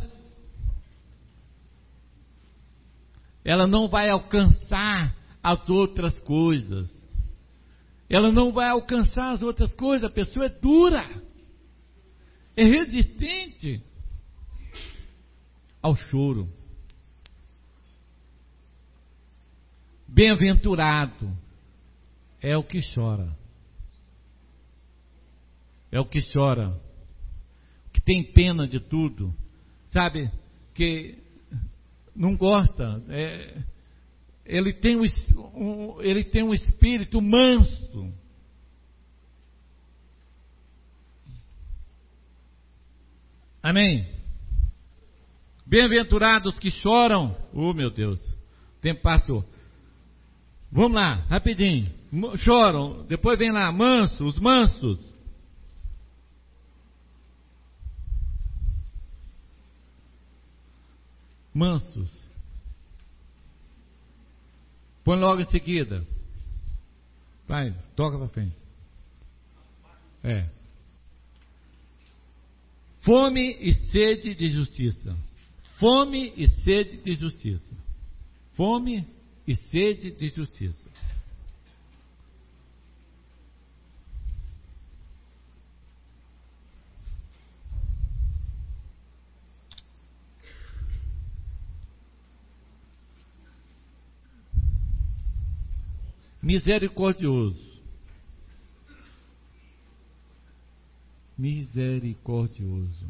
ela não vai alcançar as outras coisas. Ela não vai alcançar as outras coisas. A pessoa é dura, é resistente ao choro. Bem-aventurado é o que chora. É o que chora, que tem pena de tudo, sabe? Que não gosta. É, ele tem um, um, ele tem um espírito manso. Amém? Bem-aventurados que choram. Oh, meu Deus, o tempo passou. Vamos lá, rapidinho. Choram, depois vem lá, manso, os mansos. Mansos. Põe logo em seguida. Vai, toca para frente. É. Fome e sede de justiça. Fome e sede de justiça. Fome e sede de justiça. Misericordioso. Misericordioso.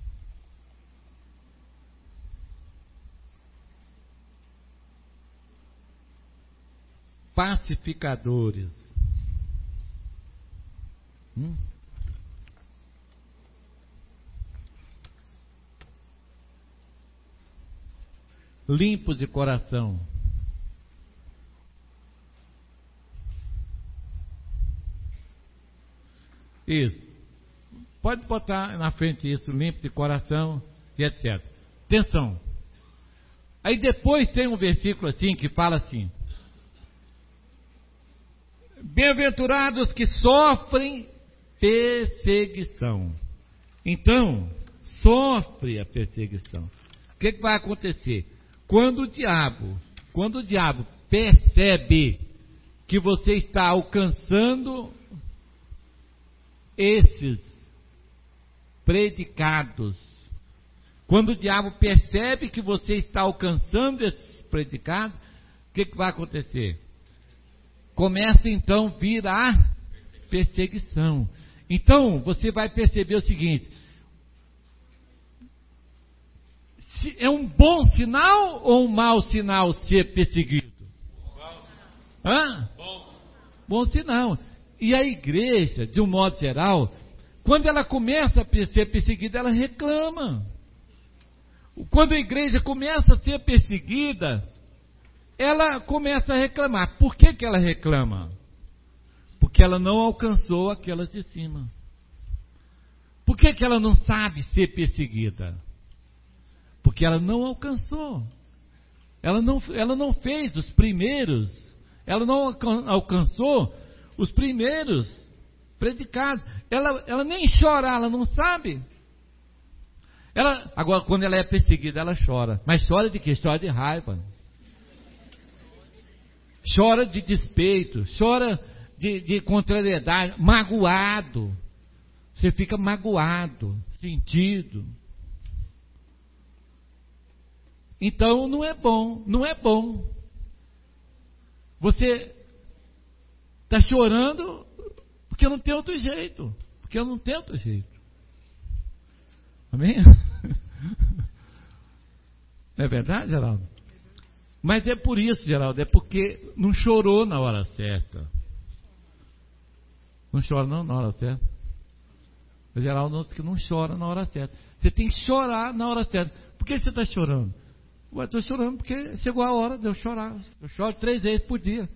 Pacificadores. Hum? Limpos de coração. Isso. Pode botar na frente isso, limpo de coração e etcétera. Atenção. Aí depois tem um versículo assim que fala assim: bem-aventurados que sofrem perseguição. Então, sofre a perseguição. O que, que vai acontecer? Quando o diabo, quando o diabo percebe que você está alcançando esses predicados, quando o diabo percebe que você está alcançando esses predicados, o que, que vai acontecer? Começa então a vir a perseguição. Então você vai perceber o seguinte: se é um bom sinal ou um mau sinal ser perseguido? Hã? Bom. Bom sinal. E a igreja, de um modo geral, quando ela começa a ser perseguida, ela reclama. Quando a igreja começa a ser perseguida, ela começa a reclamar. Por que que ela reclama? Porque ela não alcançou aquelas de cima. Por que que ela não sabe ser perseguida? Porque ela não alcançou. Ela não, ela não fez os primeiros. Ela não alcançou os primeiros predicados. Ela, ela nem chora, ela não sabe. Ela, agora, quando ela é perseguida, ela chora. Mas chora de quê? Chora de raiva. Chora de despeito. Chora de, de contrariedade. Magoado. Você fica magoado, sentido. Então, não é bom. Não é bom. Você está chorando porque não tem outro jeito. Porque eu não tenho outro jeito. Amém? É verdade, Geraldo? Mas é por isso, Geraldo, é porque não chorou na hora certa. Não chora não na hora certa. O Geraldo que não chora na hora certa. Você tem que chorar na hora certa. Por que você está chorando? Ué, estou chorando porque chegou a hora de eu chorar. Eu choro três vezes por dia.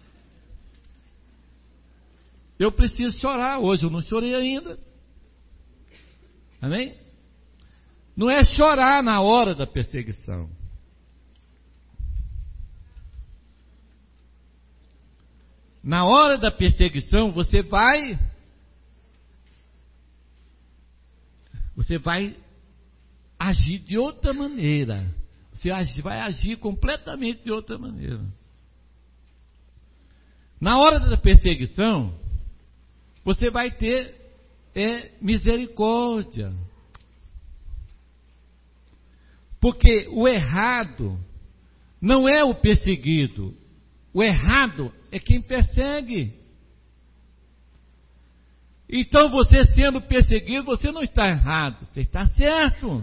Eu preciso chorar. Hoje eu não chorei ainda. Amém? Não é chorar na hora da perseguição. Na hora da perseguição, você vai você vai agir de outra maneira. Você vai agir completamente de outra maneira. Na hora da perseguição, você vai ter é, misericórdia. Porque o errado não é o perseguido. O errado é quem persegue. Então você sendo perseguido, você não está errado, você está certo.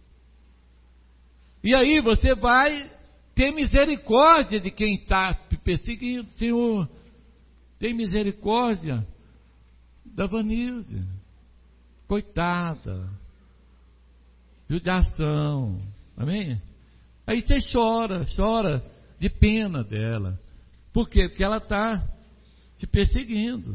E aí você vai ter misericórdia de quem está perseguindo. Senhor, tem misericórdia da Vanilde. Coitada. Judiação. Amém? Aí você chora, chora de pena dela. Por quê? Porque ela está te perseguindo.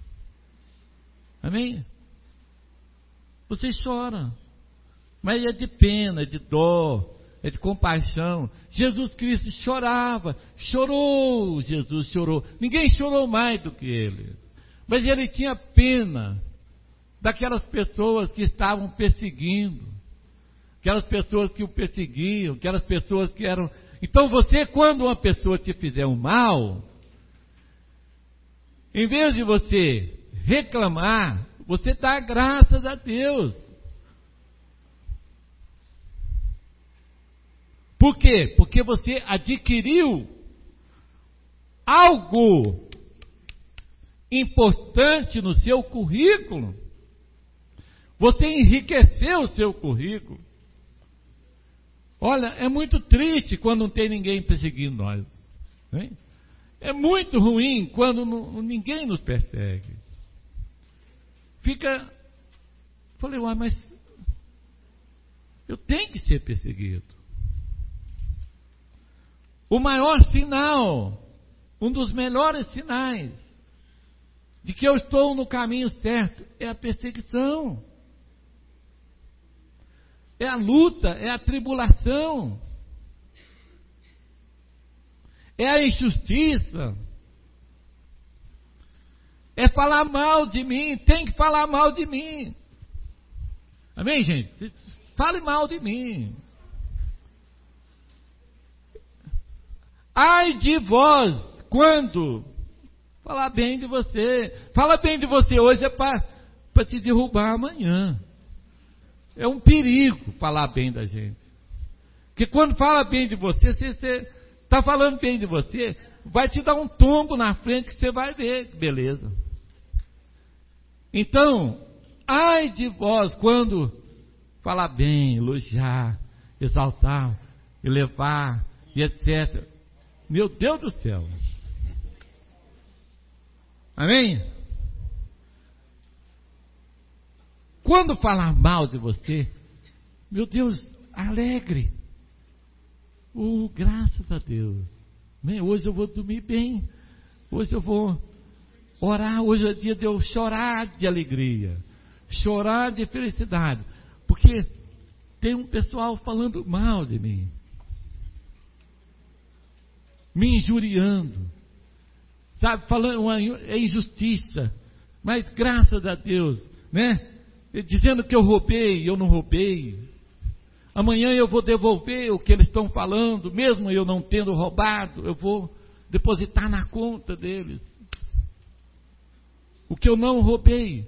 Amém? Você chora, mas é de pena, é de dó, é de compaixão. Jesus Cristo chorava, chorou, Jesus chorou. Ninguém chorou mais do que ele. Mas ele tinha pena daquelas pessoas que estavam perseguindo, aquelas pessoas que o perseguiam, aquelas pessoas que eram... Então você, quando uma pessoa te fizer um mal, em vez de você reclamar, você dá graças a Deus. Por quê? Porque você adquiriu algo importante no seu currículo. Você enriqueceu o seu currículo. Olha, é muito triste quando não tem ninguém perseguindo nós. Né? É muito ruim quando não, ninguém nos persegue. Fica... Falei, uai, mas eu tenho que ser perseguido. O maior sinal, um dos melhores sinais de que eu estou no caminho certo é a perseguição. É a luta, é a tribulação. É a injustiça. É falar mal de mim, tem que falar mal de mim. Amém, gente? Fale mal de mim. Ai de vós, quando falar bem de você. Fala bem de você hoje é para te derrubar amanhã. É um perigo falar bem da gente. Porque quando fala bem de você, você está falando bem de você, vai te dar um tombo na frente que você vai ver, beleza. Então, ai de vós quando falar bem, elogiar, exaltar, elevar e etcétera. Meu Deus do céu. Amém? Quando falar mal de você, meu Deus, alegre. Oh, graças a Deus. Amém? Hoje eu vou dormir bem. Hoje eu vou orar. Hoje é dia de eu chorar de alegria. Chorar de felicidade. Porque tem um pessoal falando mal de mim. Me injuriando. Sabe, falando uma, é injustiça. Mas graças a Deus, né? Dizendo que eu roubei, eu não roubei. Amanhã eu vou devolver o que eles estão falando, mesmo eu não tendo roubado, eu vou depositar na conta deles o que eu não roubei.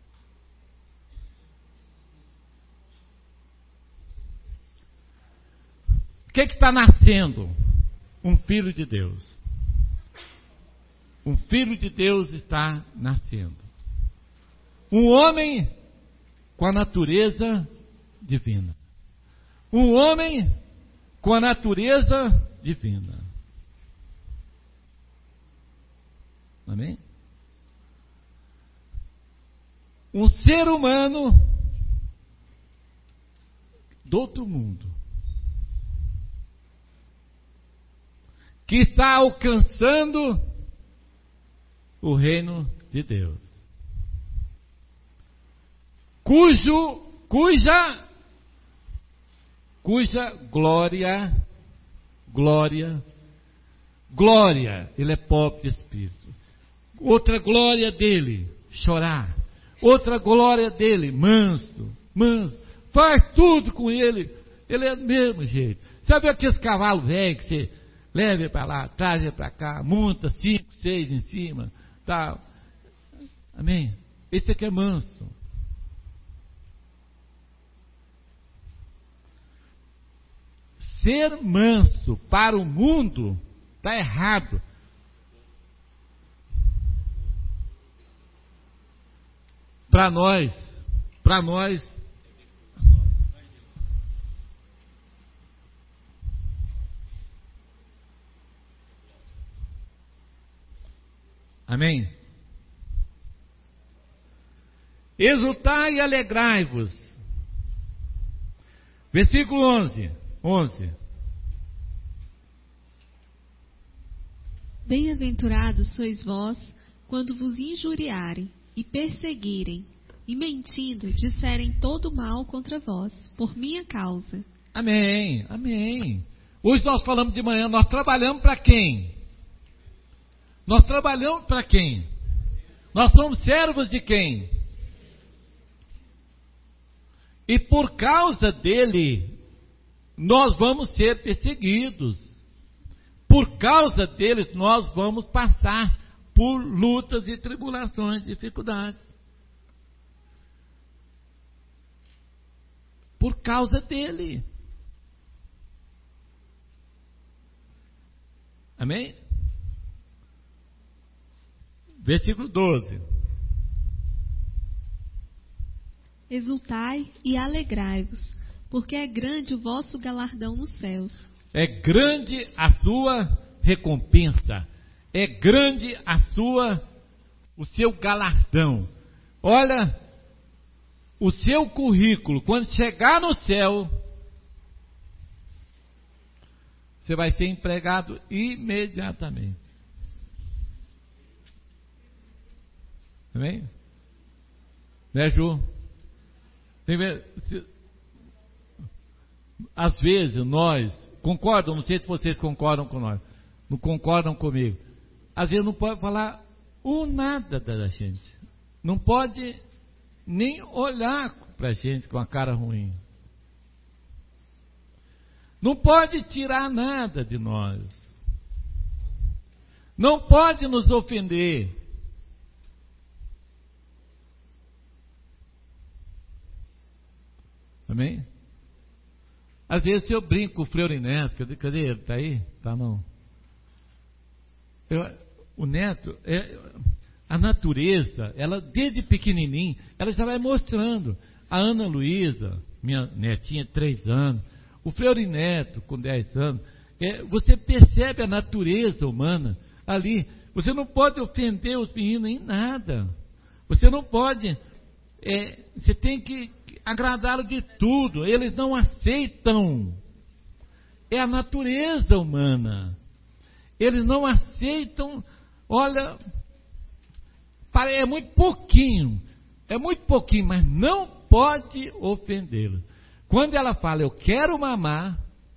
O que está nascendo? Um filho de Deus. Um filho de Deus está nascendo. Um homem com a natureza divina. Um homem com a natureza divina. Amém? Um ser humano do outro mundo, que está alcançando o reino de Deus, cujo, cuja, cuja glória, glória, glória, ele é pobre de espírito. Outra glória dele, chorar. Outra glória dele, manso, manso. Faz tudo com ele. Ele é do mesmo jeito. Sabe aqueles cavalos velhos que você leva para lá, traz ele para cá, monta cinco, seis em cima, tá? Amém? Esse aqui é manso. Ser manso para o mundo está errado. Para nós, para nós, amém? Exultai e alegrai-vos. Versículo onze. onze. Bem-aventurados sois vós, quando vos injuriarem e perseguirem, e mentindo disserem todo mal contra vós, por minha causa. Amém, amém. Hoje nós falamos de manhã, nós trabalhamos para quem? Nós trabalhamos para quem? Nós somos servos de quem? E por causa dele, nós vamos ser perseguidos. Por causa deles, nós vamos passar por lutas e tribulações, dificuldades. Por causa dele. Amém? Versículo doze. Exultai e alegrai-vos, porque é grande o vosso galardão nos céus. É grande a sua recompensa. É grande a sua, o seu galardão. Olha, o seu currículo, quando chegar no céu, você vai ser empregado imediatamente. Amém? Né, Ju? Tem, se, às vezes nós, concordam, não sei se vocês concordam com nós, não concordam comigo, às vezes não pode falar o nada da gente, não pode nem olhar para a gente com a cara ruim, não pode tirar nada de nós, não pode nos ofender. Amém? Às vezes eu brinco com o Fleury Neto, cadê, cadê ele? Está aí? Está não. Eu, o Neto, é, a natureza, ela desde pequenininho, ela já vai mostrando. A Ana Luísa, minha netinha, três anos, o Fleury Neto, com dez anos, é, você percebe a natureza humana ali. Você não pode ofender os meninos em nada. Você não pode, é, você tem que agradá-lo de tudo. Eles não aceitam. É a natureza humana. Eles não aceitam. Olha, é muito pouquinho, é muito pouquinho, mas não pode ofendê-lo. Quando ela fala, eu quero mamar,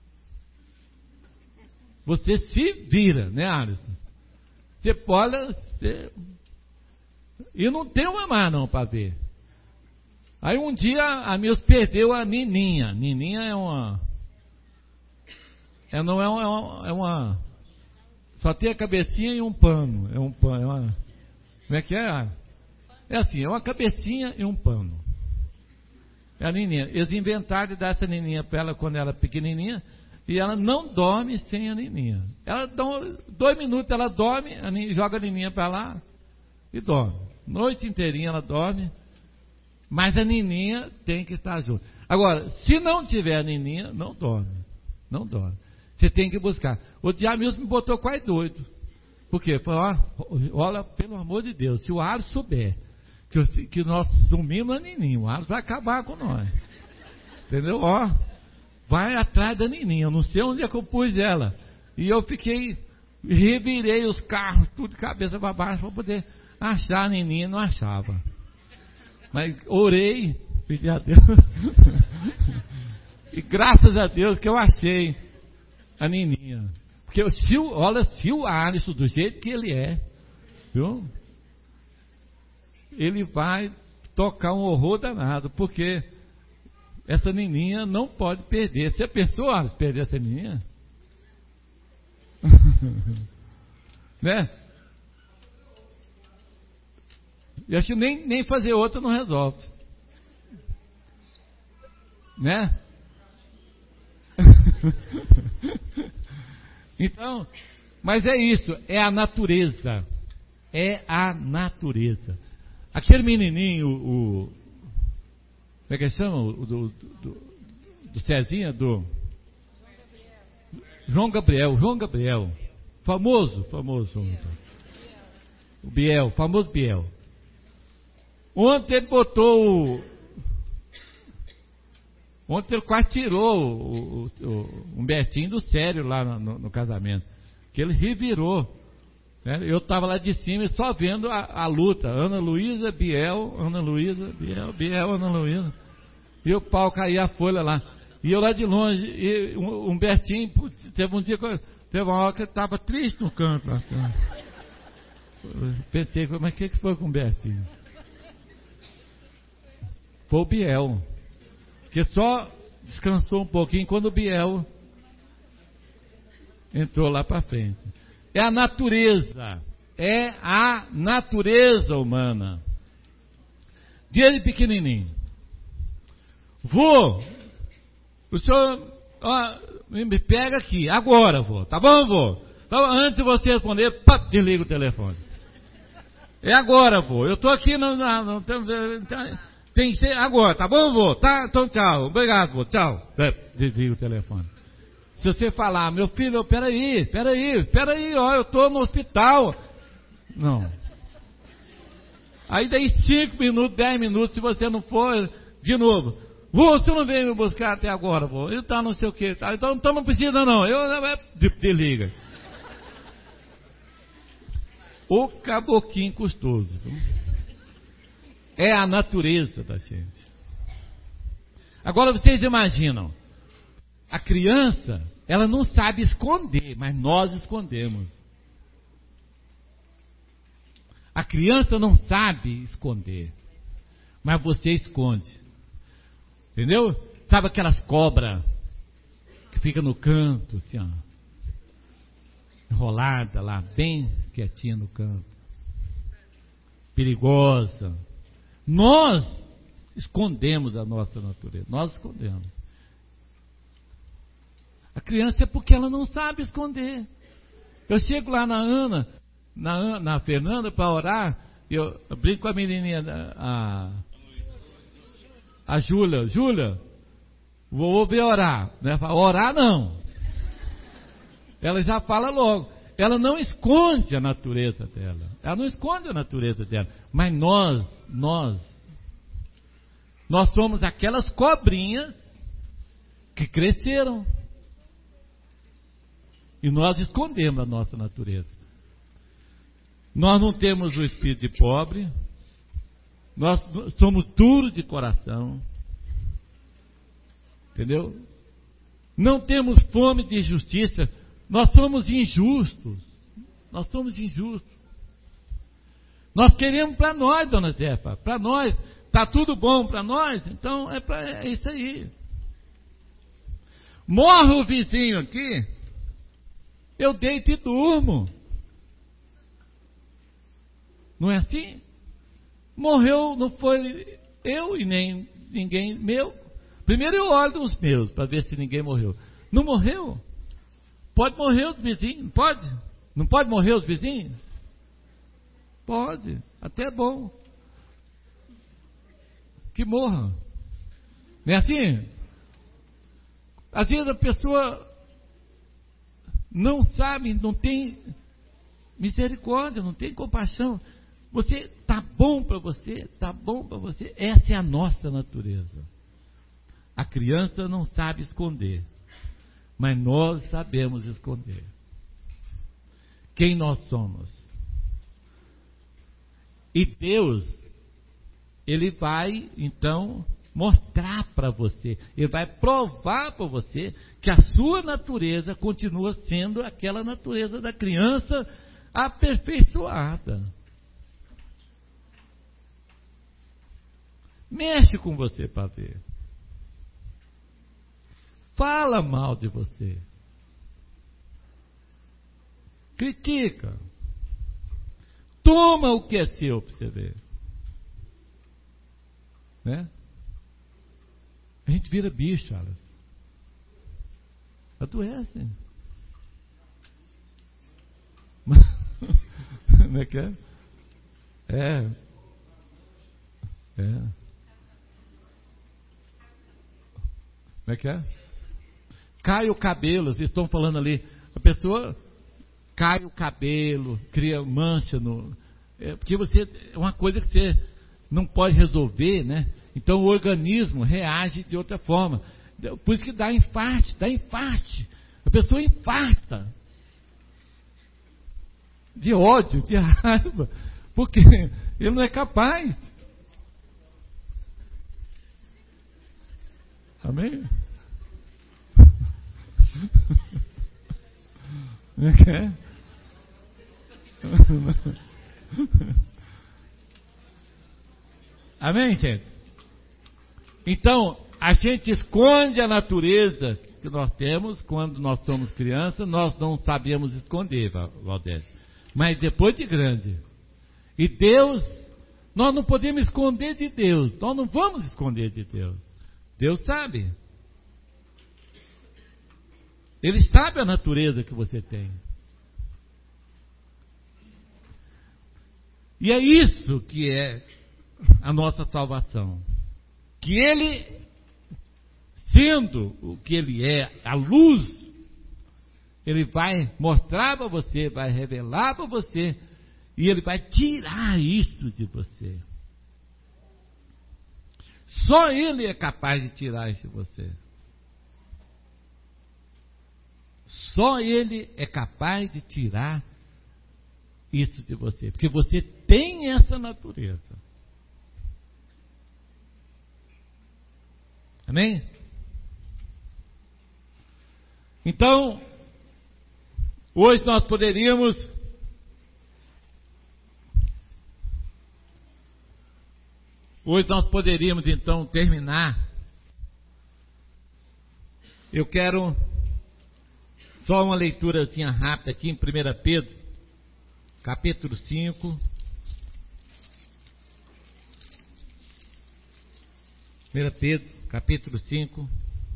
você se vira, né, Alisson? Você pode, você... e não tem o mamar não para ver. Aí um dia a Mills perdeu a Nininha. Nininha é uma, é, não é uma, é uma, é uma, só tem a cabecinha e um pano. É um pano, é uma, como é que é? É assim, é uma cabecinha e um pano. É a Nininha. Eles inventaram de dar essa Nininha para ela quando ela é pequenininha, e ela não dorme sem a Nininha. Ela dá dois minutos, ela dorme, a Nininha, joga a Nininha para lá e dorme. Noite inteirinha ela dorme. Mas a Nininha tem que estar junto. Agora, se não tiver a Nininha, não dorme. Não dorme. Você tem que buscar. O Diamilson me botou quase doido. Por quê? Falou, olha, pelo amor de Deus, se o Aro souber que, eu, que nós sumimos a Nininha, o Aro vai acabar com nós. Entendeu? Ó, vai atrás da Nininha. Eu não sei onde é que eu pus ela. E eu fiquei, revirei os carros, tudo de cabeça para baixo, para poder achar a Nininha, não achava. Mas orei, pedi a Deus, e graças a Deus que eu achei a Nininha. Porque se o, olha, se o Alisson, do jeito que ele é, viu? Ele vai tocar um horror danado, porque essa Nininha não pode perder. Você pensou, Alisson, perder essa Nininha? Né? Eu acho que nem, nem fazer outra não resolve. Né? Então, mas é isso, é a natureza. É a natureza. Aquele menininho, o. Como é que chama? O do, do, do Cezinha, do. João Gabriel, João Gabriel. Famoso, famoso. O Biel, famoso Biel. Ontem ele botou o, ontem ele quase tirou o, o, o Humbertinho do sério lá no, no, no casamento, que ele revirou Né? Eu estava lá de cima só vendo a, a luta. Ana Luísa, Biel, Ana Luísa, Biel, Biel, Ana Luísa. E o pau caía a folha lá. E eu lá de longe, e o Humbertinho, teve um dia que eu, teve uma hora que eu estava triste no canto. Lá, eu pensei, mas o que, que foi com o Humbertinho? Foi o Biel. Que só descansou um pouquinho quando o Biel entrou lá para frente. É a natureza. É a natureza humana. Desde pequenininho. Vô, o senhor ó, me pega aqui, agora, vô. Tá bom, vô? Então, antes de você responder, pá, desliga o telefone. É agora, vô. Eu tô aqui no... no, no tem que ser agora, tá bom, vô? Tá? Então, tchau. Obrigado, vô. Tchau. Desliga o telefone. Se você falar, meu filho, peraí, peraí, peraí, ó, eu tô no hospital. Não. Aí daí cinco minutos, dez minutos, se você não for, de novo. Vô, você não veio me buscar até agora, vô. Ele tá não sei o que, tá? Então, então não precisa não. Eu, desliga. O caboquinho custoso. É a natureza da gente. Agora vocês imaginam, a criança, ela não sabe esconder, mas nós escondemos. A criança não sabe esconder, mas você esconde. Entendeu? Sabe aquelas cobras que fica no canto, assim, ó, enrolada lá, bem quietinha no canto, perigosa. Nós escondemos a nossa natureza, nós escondemos. A criança é porque ela não sabe esconder. Eu chego lá na Ana, na, na Fernanda para orar, eu, eu brinco com a menininha, a, a Júlia, Júlia, vou ouvir orar, né? Orar não. Ela já fala logo. Ela não esconde a natureza dela. Ela não esconde a natureza dela. Mas nós, nós, nós somos aquelas cobrinhas que cresceram. E nós escondemos a nossa natureza. Nós não temos o espírito de pobre. Nós somos duros de coração. Entendeu? Não temos fome de justiça. Nós somos injustos. Nós somos injustos. Nós queremos para nós, dona Zefa. Para nós. Está tudo bom para nós? Então é, pra, é isso aí. Morre o vizinho aqui. Eu deito e durmo. Não é assim? Morreu, não foi eu e nem ninguém meu. Primeiro eu olho os meus para ver se ninguém morreu. Não morreu? Pode morrer os vizinhos? Pode? Não pode morrer os vizinhos? Pode, até é bom. Que morra. Não é assim? Às vezes a pessoa não sabe, não tem misericórdia, não tem compaixão. Você está bom para você, está bom para você. Essa é a nossa natureza. A criança não sabe esconder, mas nós sabemos esconder. Quem nós somos? E Deus, Ele vai então mostrar para você, Ele vai provar para você que a sua natureza continua sendo aquela natureza da criança aperfeiçoada. Mexe com você para ver. Fala mal de você. Critica. Toma o que é seu para você ver. Né? A gente vira bicho, Alice. Adoece. Como é que é? É. É. Como é que é? Cai o cabelo, vocês estão falando ali. A pessoa cai o cabelo, cria mancha no. É, porque você é uma coisa que você não pode resolver, né? Então o organismo reage de outra forma. Por isso que dá infarte, dá infarte. A pessoa infarta. de ódio, de raiva, porque ele não é capaz. Amém? É? Amém, gente? Então, a gente esconde a natureza que nós temos quando nós somos crianças, nós não sabemos esconder, Valdez. Mas depois de grande. E Deus, nós não podemos esconder de Deus, nós não vamos esconder de Deus. Deus sabe. Ele sabe a natureza que você tem. E é isso que é a nossa salvação. Que Ele, sendo o que Ele é, a luz, Ele vai mostrar para você, vai revelar para você, e Ele vai tirar isso de você. Só Ele é capaz de tirar isso de você. Só Ele é capaz de tirar isso de você, porque você tem essa natureza. Amém? Então, hoje nós poderíamos hoje nós poderíamos então terminar. Eu quero só uma leiturazinha rápida aqui em primeira Pedro, capítulo cinco. primeira Pedro, capítulo cinco.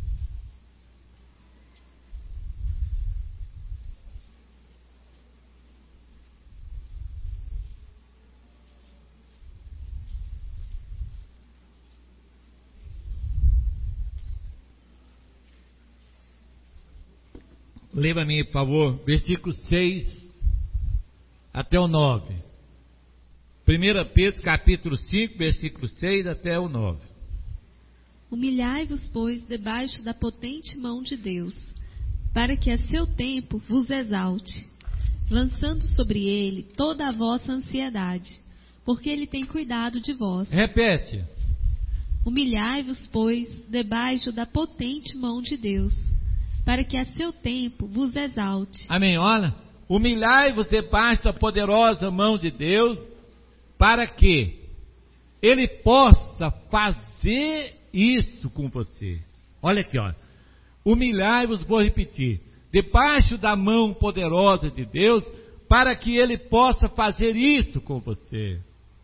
Lê para mim, por favor, versículo seis até o nove. primeira Pedro, capítulo cinco, versículo seis até o nove. Humilhai-vos, pois, debaixo da potente mão de Deus, para que a seu tempo vos exalte, lançando sobre ele toda a vossa ansiedade, porque ele tem cuidado de vós. Repete. Humilhai-vos, pois, debaixo da potente mão de Deus, para que a seu tempo vos exalte. Amém. Olha, humilhai-vos debaixo da poderosa mão de Deus, para que Ele possa fazer isso com você. Olha aqui, ó. Humilhai-vos, vou repetir, debaixo da mão poderosa de Deus, para que Ele possa fazer isso com você.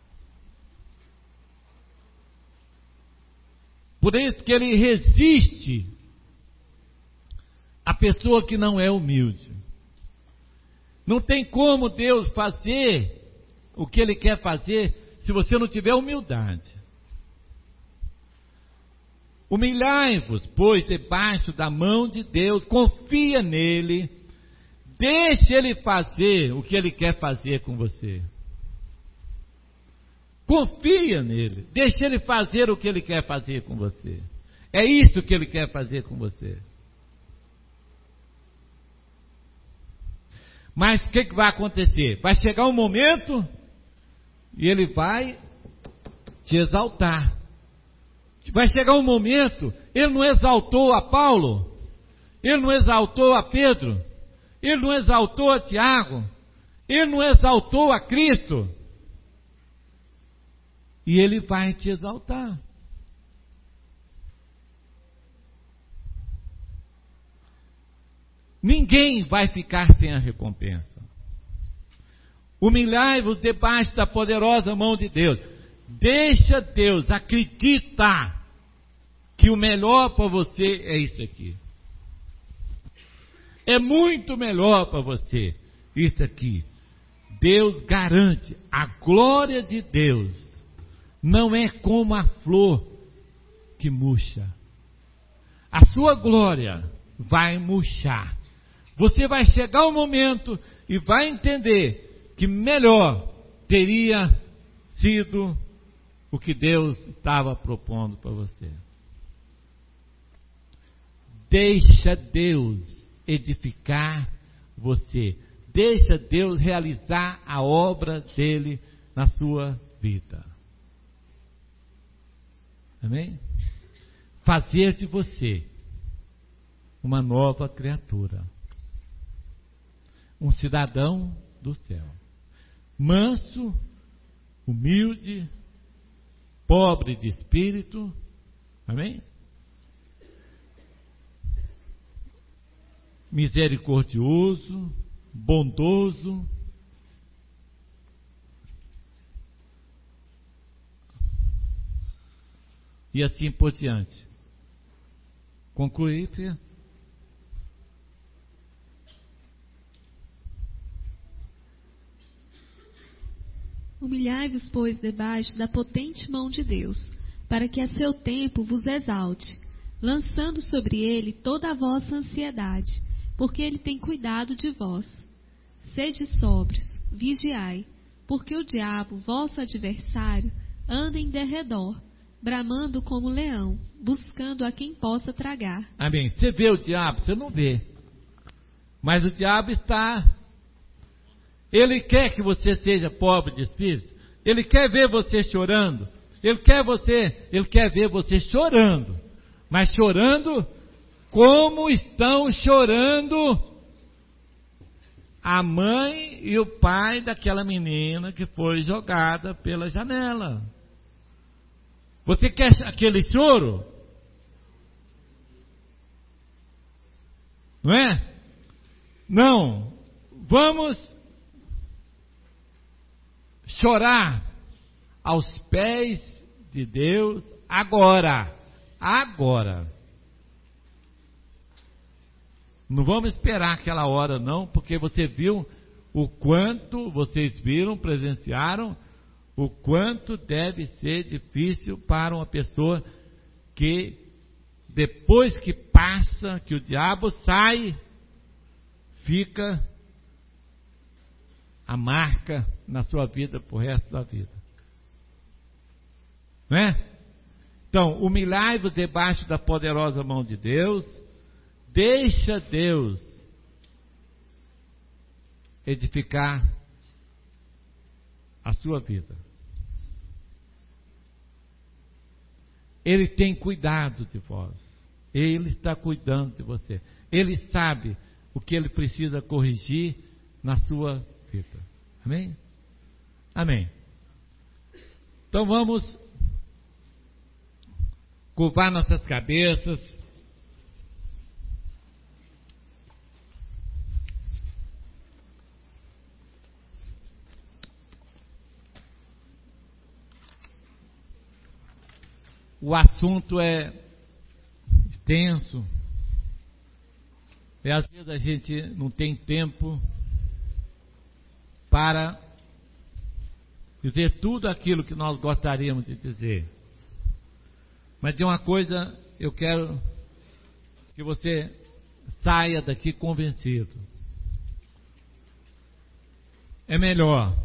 Por isso que Ele resiste a pessoa que não é humilde. Não tem como Deus fazer o que Ele quer fazer se você não tiver humildade. Humilhai-vos, pois, debaixo da mão de Deus, confia nele, deixe Ele fazer o que Ele quer fazer com você. Confia nele, deixe Ele fazer o que Ele quer fazer com você. É isso que Ele quer fazer com você. Mas o que, que vai acontecer? Vai chegar um momento e Ele vai te exaltar. Vai chegar um momento, Ele não exaltou a Paulo, Ele não exaltou a Pedro, Ele não exaltou a Tiago, Ele não exaltou a Cristo. E Ele vai te exaltar. Ninguém vai ficar sem a recompensa. Humilhai-vos debaixo da poderosa mão de Deus. Deixa Deus, acredita que o melhor para você é isso aqui. É muito melhor para você isso aqui. Deus garante, a glória de Deus não é como a flor que murcha. A sua glória vai murchar. Você vai chegar um momento e vai entender que melhor teria sido o que Deus estava propondo para você. Deixa Deus edificar você. Deixa Deus realizar a obra dele na sua vida. Amém? Fazer de você uma nova criatura. Um cidadão do céu. Manso, humilde, pobre de espírito. Amém? Misericordioso, bondoso. E assim por diante. Concluí, filho? Humilhai-vos, pois, debaixo da potente mão de Deus, para que a seu tempo vos exalte, lançando sobre ele toda a vossa ansiedade, porque ele tem cuidado de vós. Sede sóbrios, vigiai, porque o diabo, vosso adversário, anda em derredor, bramando como leão, buscando a quem possa tragar. Amém. Você vê o diabo? Você não vê. Mas o diabo está... Ele quer que você seja pobre de espírito. Ele quer ver você chorando. Ele quer você, ele quer ver você chorando. Mas chorando como estão chorando a mãe e o pai daquela menina que foi jogada pela janela. Você quer aquele choro? Não é? Não. Vamos chorar aos pés de Deus agora. Agora. Não vamos esperar aquela hora não, porque você viu o quanto, vocês viram, presenciaram, o quanto deve ser difícil para uma pessoa que depois que passa, que o diabo sai, fica a marca na sua vida pro resto da vida. Não é? Então, humilhai-vos debaixo da poderosa mão de Deus, deixa Deus edificar a sua vida. Ele tem cuidado de vós. Ele está cuidando de você. Ele sabe o que ele precisa corrigir na sua vida. Amém? Amém. Então vamos curvar nossas cabeças. O assunto é extenso. E às vezes a gente não tem tempo para dizer tudo aquilo que nós gostaríamos de dizer. Mas de uma coisa eu quero que você saia daqui convencido. É melhor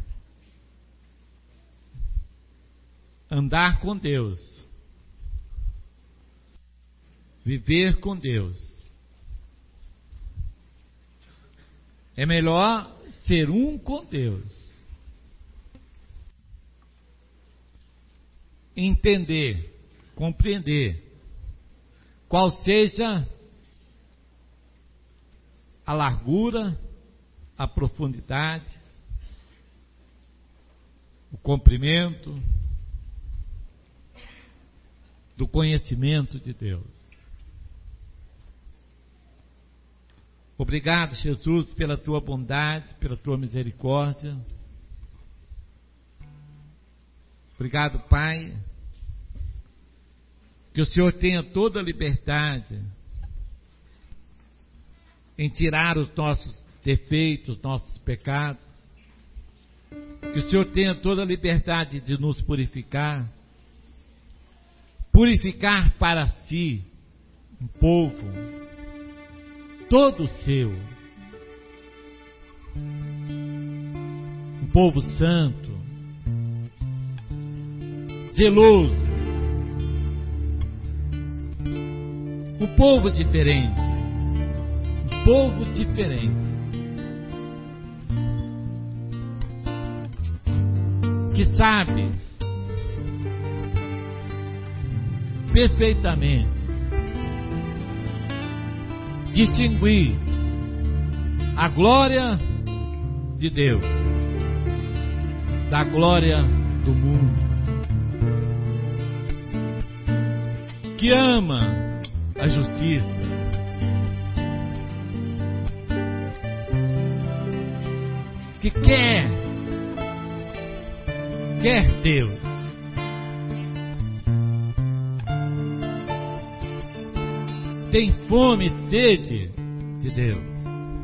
andar com Deus, viver com Deus. É melhor ser um com Deus. Entender, compreender qual seja a largura, a profundidade, o comprimento do conhecimento de Deus. Obrigado, Jesus, pela tua bondade, pela tua misericórdia. Obrigado, Pai, que o Senhor tenha toda a liberdade em tirar os nossos defeitos, nossos pecados. Que o Senhor tenha toda a liberdade de nos purificar. Purificar para si um povo todo seu, um povo santo, zeloso, um povo diferente, um povo diferente. que sabe perfeitamente distinguir a glória de Deus da glória do mundo, que ama a justiça, que quer, quer Deus. Tem fome e sede de Deus.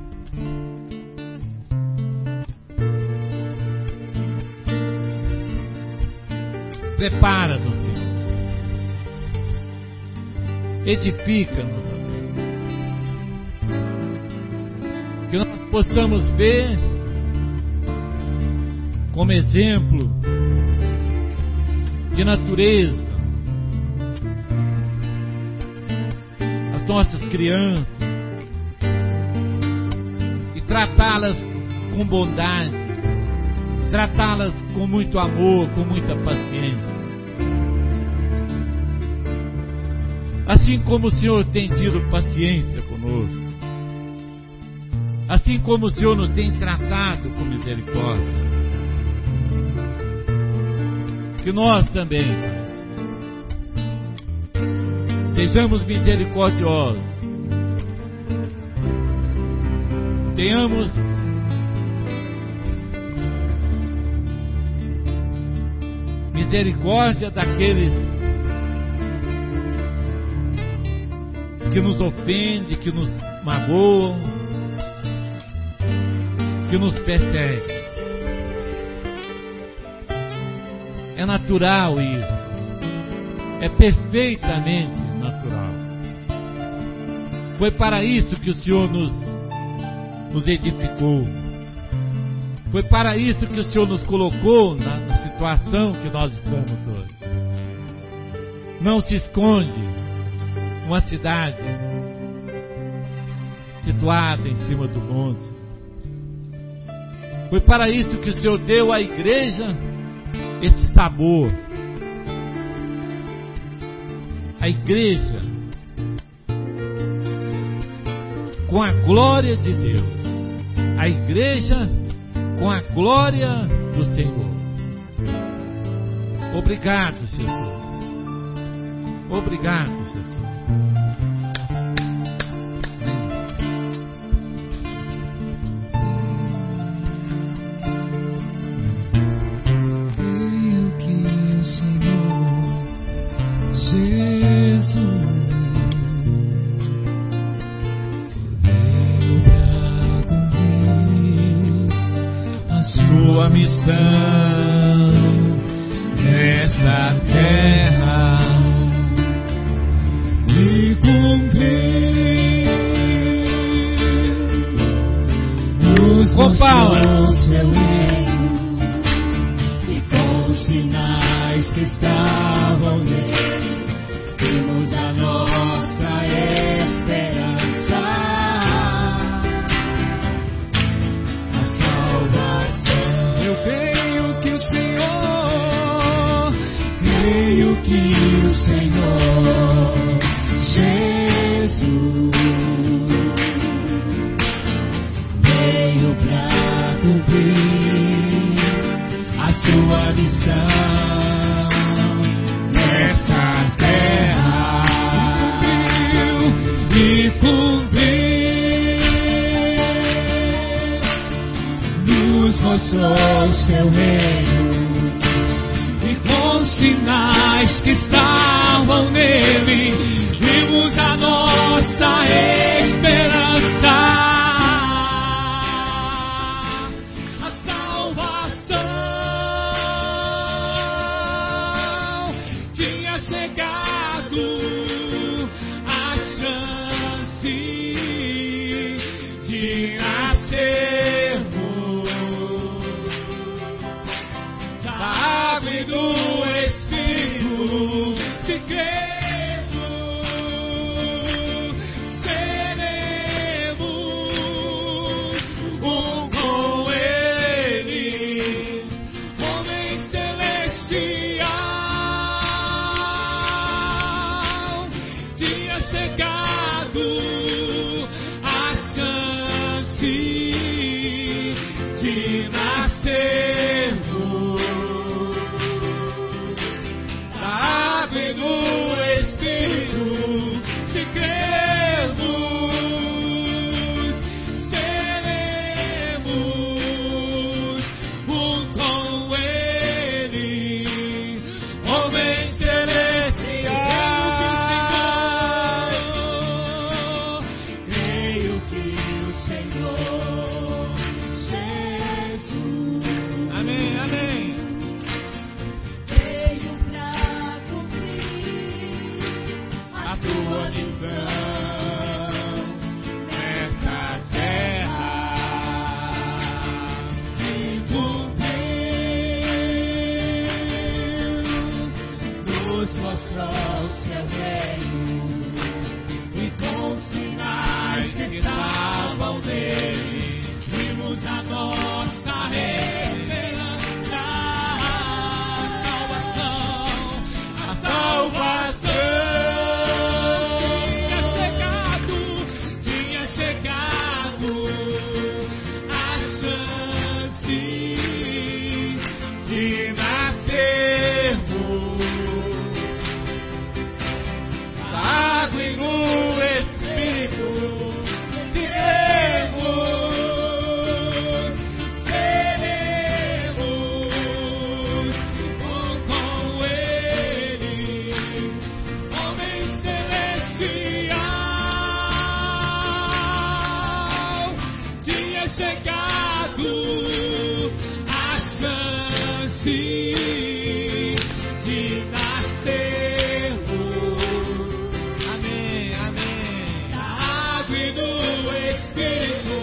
Prepara-nos, Senhor. Edifica-nos, que nós possamos ver como exemplo de natureza as nossas crianças e tratá-las com bondade, tratá-las com muito amor, com muita paciência. Assim como o Senhor tem tido paciência conosco, assim como o Senhor nos tem tratado com misericórdia, que nós também sejamos misericordiosos, tenhamos misericórdia daqueles que nos ofendem, que nos magoam, que nos perseguem. É natural isso, é perfeitamente natural. Foi para isso que o Senhor nos, nos edificou. Foi para isso que o Senhor nos colocou na, na situação que nós estamos hoje. Não se esconde uma cidade situada em cima do monte. Foi para isso que o Senhor deu à igreja esse sabor. A igreja com a glória de Deus. A igreja com a glória do Senhor. Obrigado, Jesus. Obrigado, Jesus. Creio que o Senhor Jesus veio para cumprir a sua missão nesta terra e cumprir nos mostrou seu reino e com os sinais que estavam nele vimos a nossa esperança, a salvação. Eu creio que o Senhor, creio que o Senhor Jesus veio para cumprir a sua missão nesta terra e cumprir, nos mostrou seu reino e com sinais que estavam nele vimos a nossa esperança, a salvação tinha chegado, a chance de nascermos da árvore do Espírito, se cremos tinha chegado a chance de nascermos. Amém, amém. Da água e do Espírito.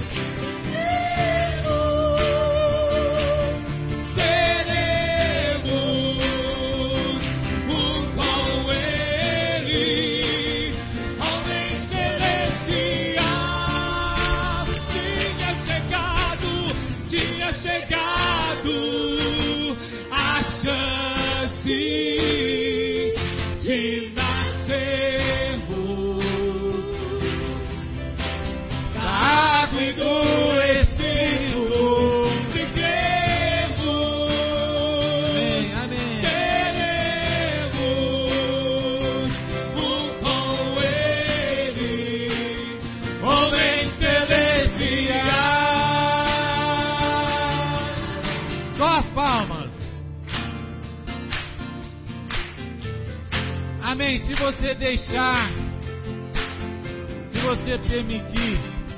Amém. Se você deixar, se você permitir,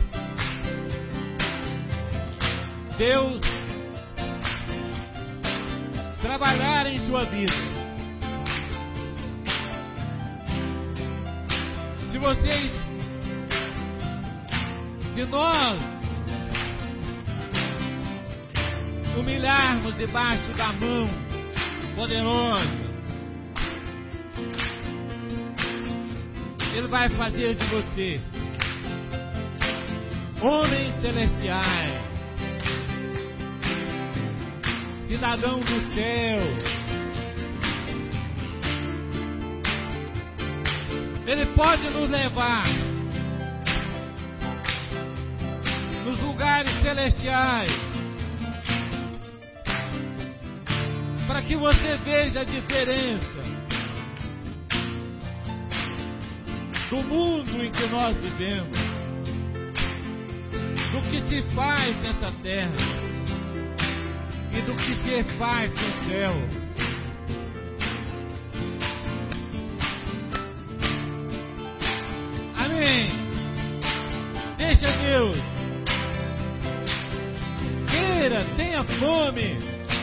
Deus trabalhar em sua vida. Se vocês, se nós humilharmos debaixo da mão poderosa, Ele vai fazer de você homens celestiais, cidadão do céu. Ele pode nos levar nos lugares celestiais para que você veja a diferença do mundo em que nós vivemos, do que se faz nessa terra e do que se faz no céu. Amém. Deixa Deus. Queira, tenha fome.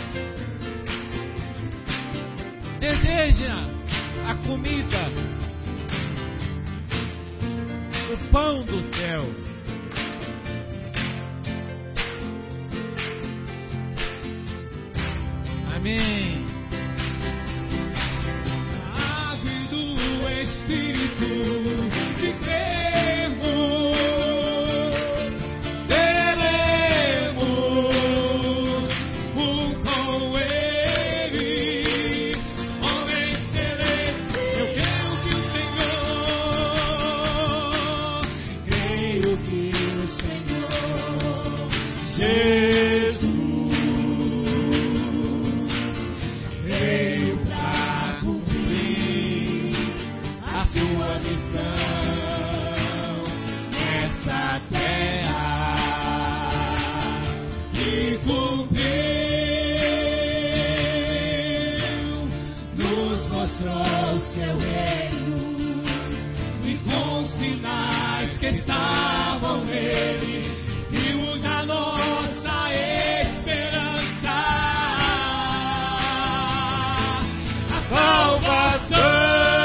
Deseja a comida, o pão do céu. Amém. A água do Espírito, se cremos, seremos um com Ele, homens celestes. Eu creio que o Senhor, creio que o Senhor Jesus veio pra cumprir a sua missão nessa terra e cumpriu, nos mostrou seu reino e com sinais que estavam nele, vimos a nossa esperança, a salvação.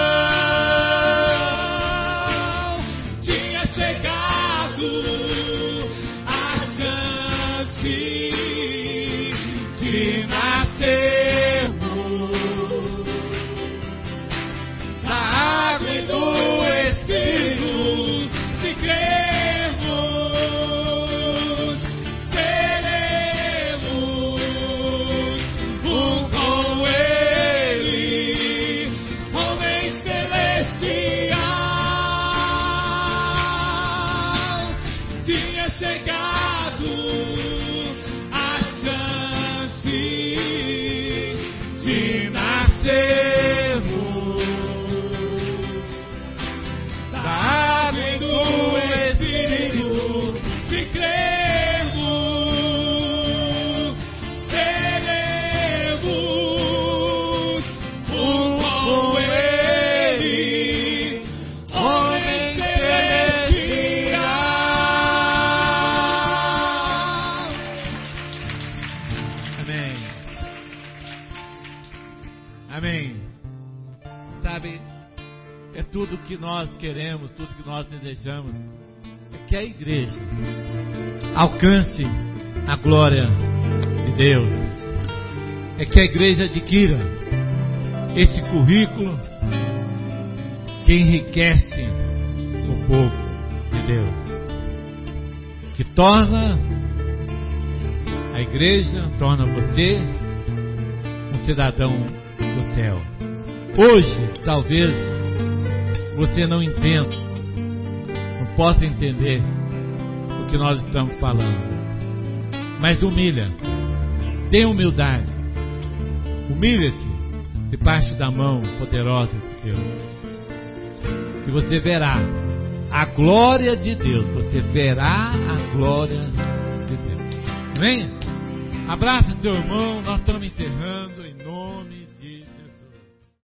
Tinha chegado a chance de nascermos da água e do Espírito, se cremos, seremos um com Ele, homem celestial. Tinha chegado a chance de nascermos da água e do Espírito, se cremos, seremos um com Ele, homem celestial. Amém. Sabe, é tudo que nós queremos, tudo que nós desejamos, é que a igreja alcance a glória de Deus, é que a igreja adquira esse currículo que enriquece o povo de Deus, que torna a igreja, torna você um cidadão do céu. Hoje, talvez você não entenda, não possa entender o que nós estamos falando, mas humilha, tenha humildade, humilha-te debaixo da mão poderosa de Deus, e você verá a glória de Deus, você verá a glória de Deus. Amém? Abraça seu irmão, nós estamos encerrando.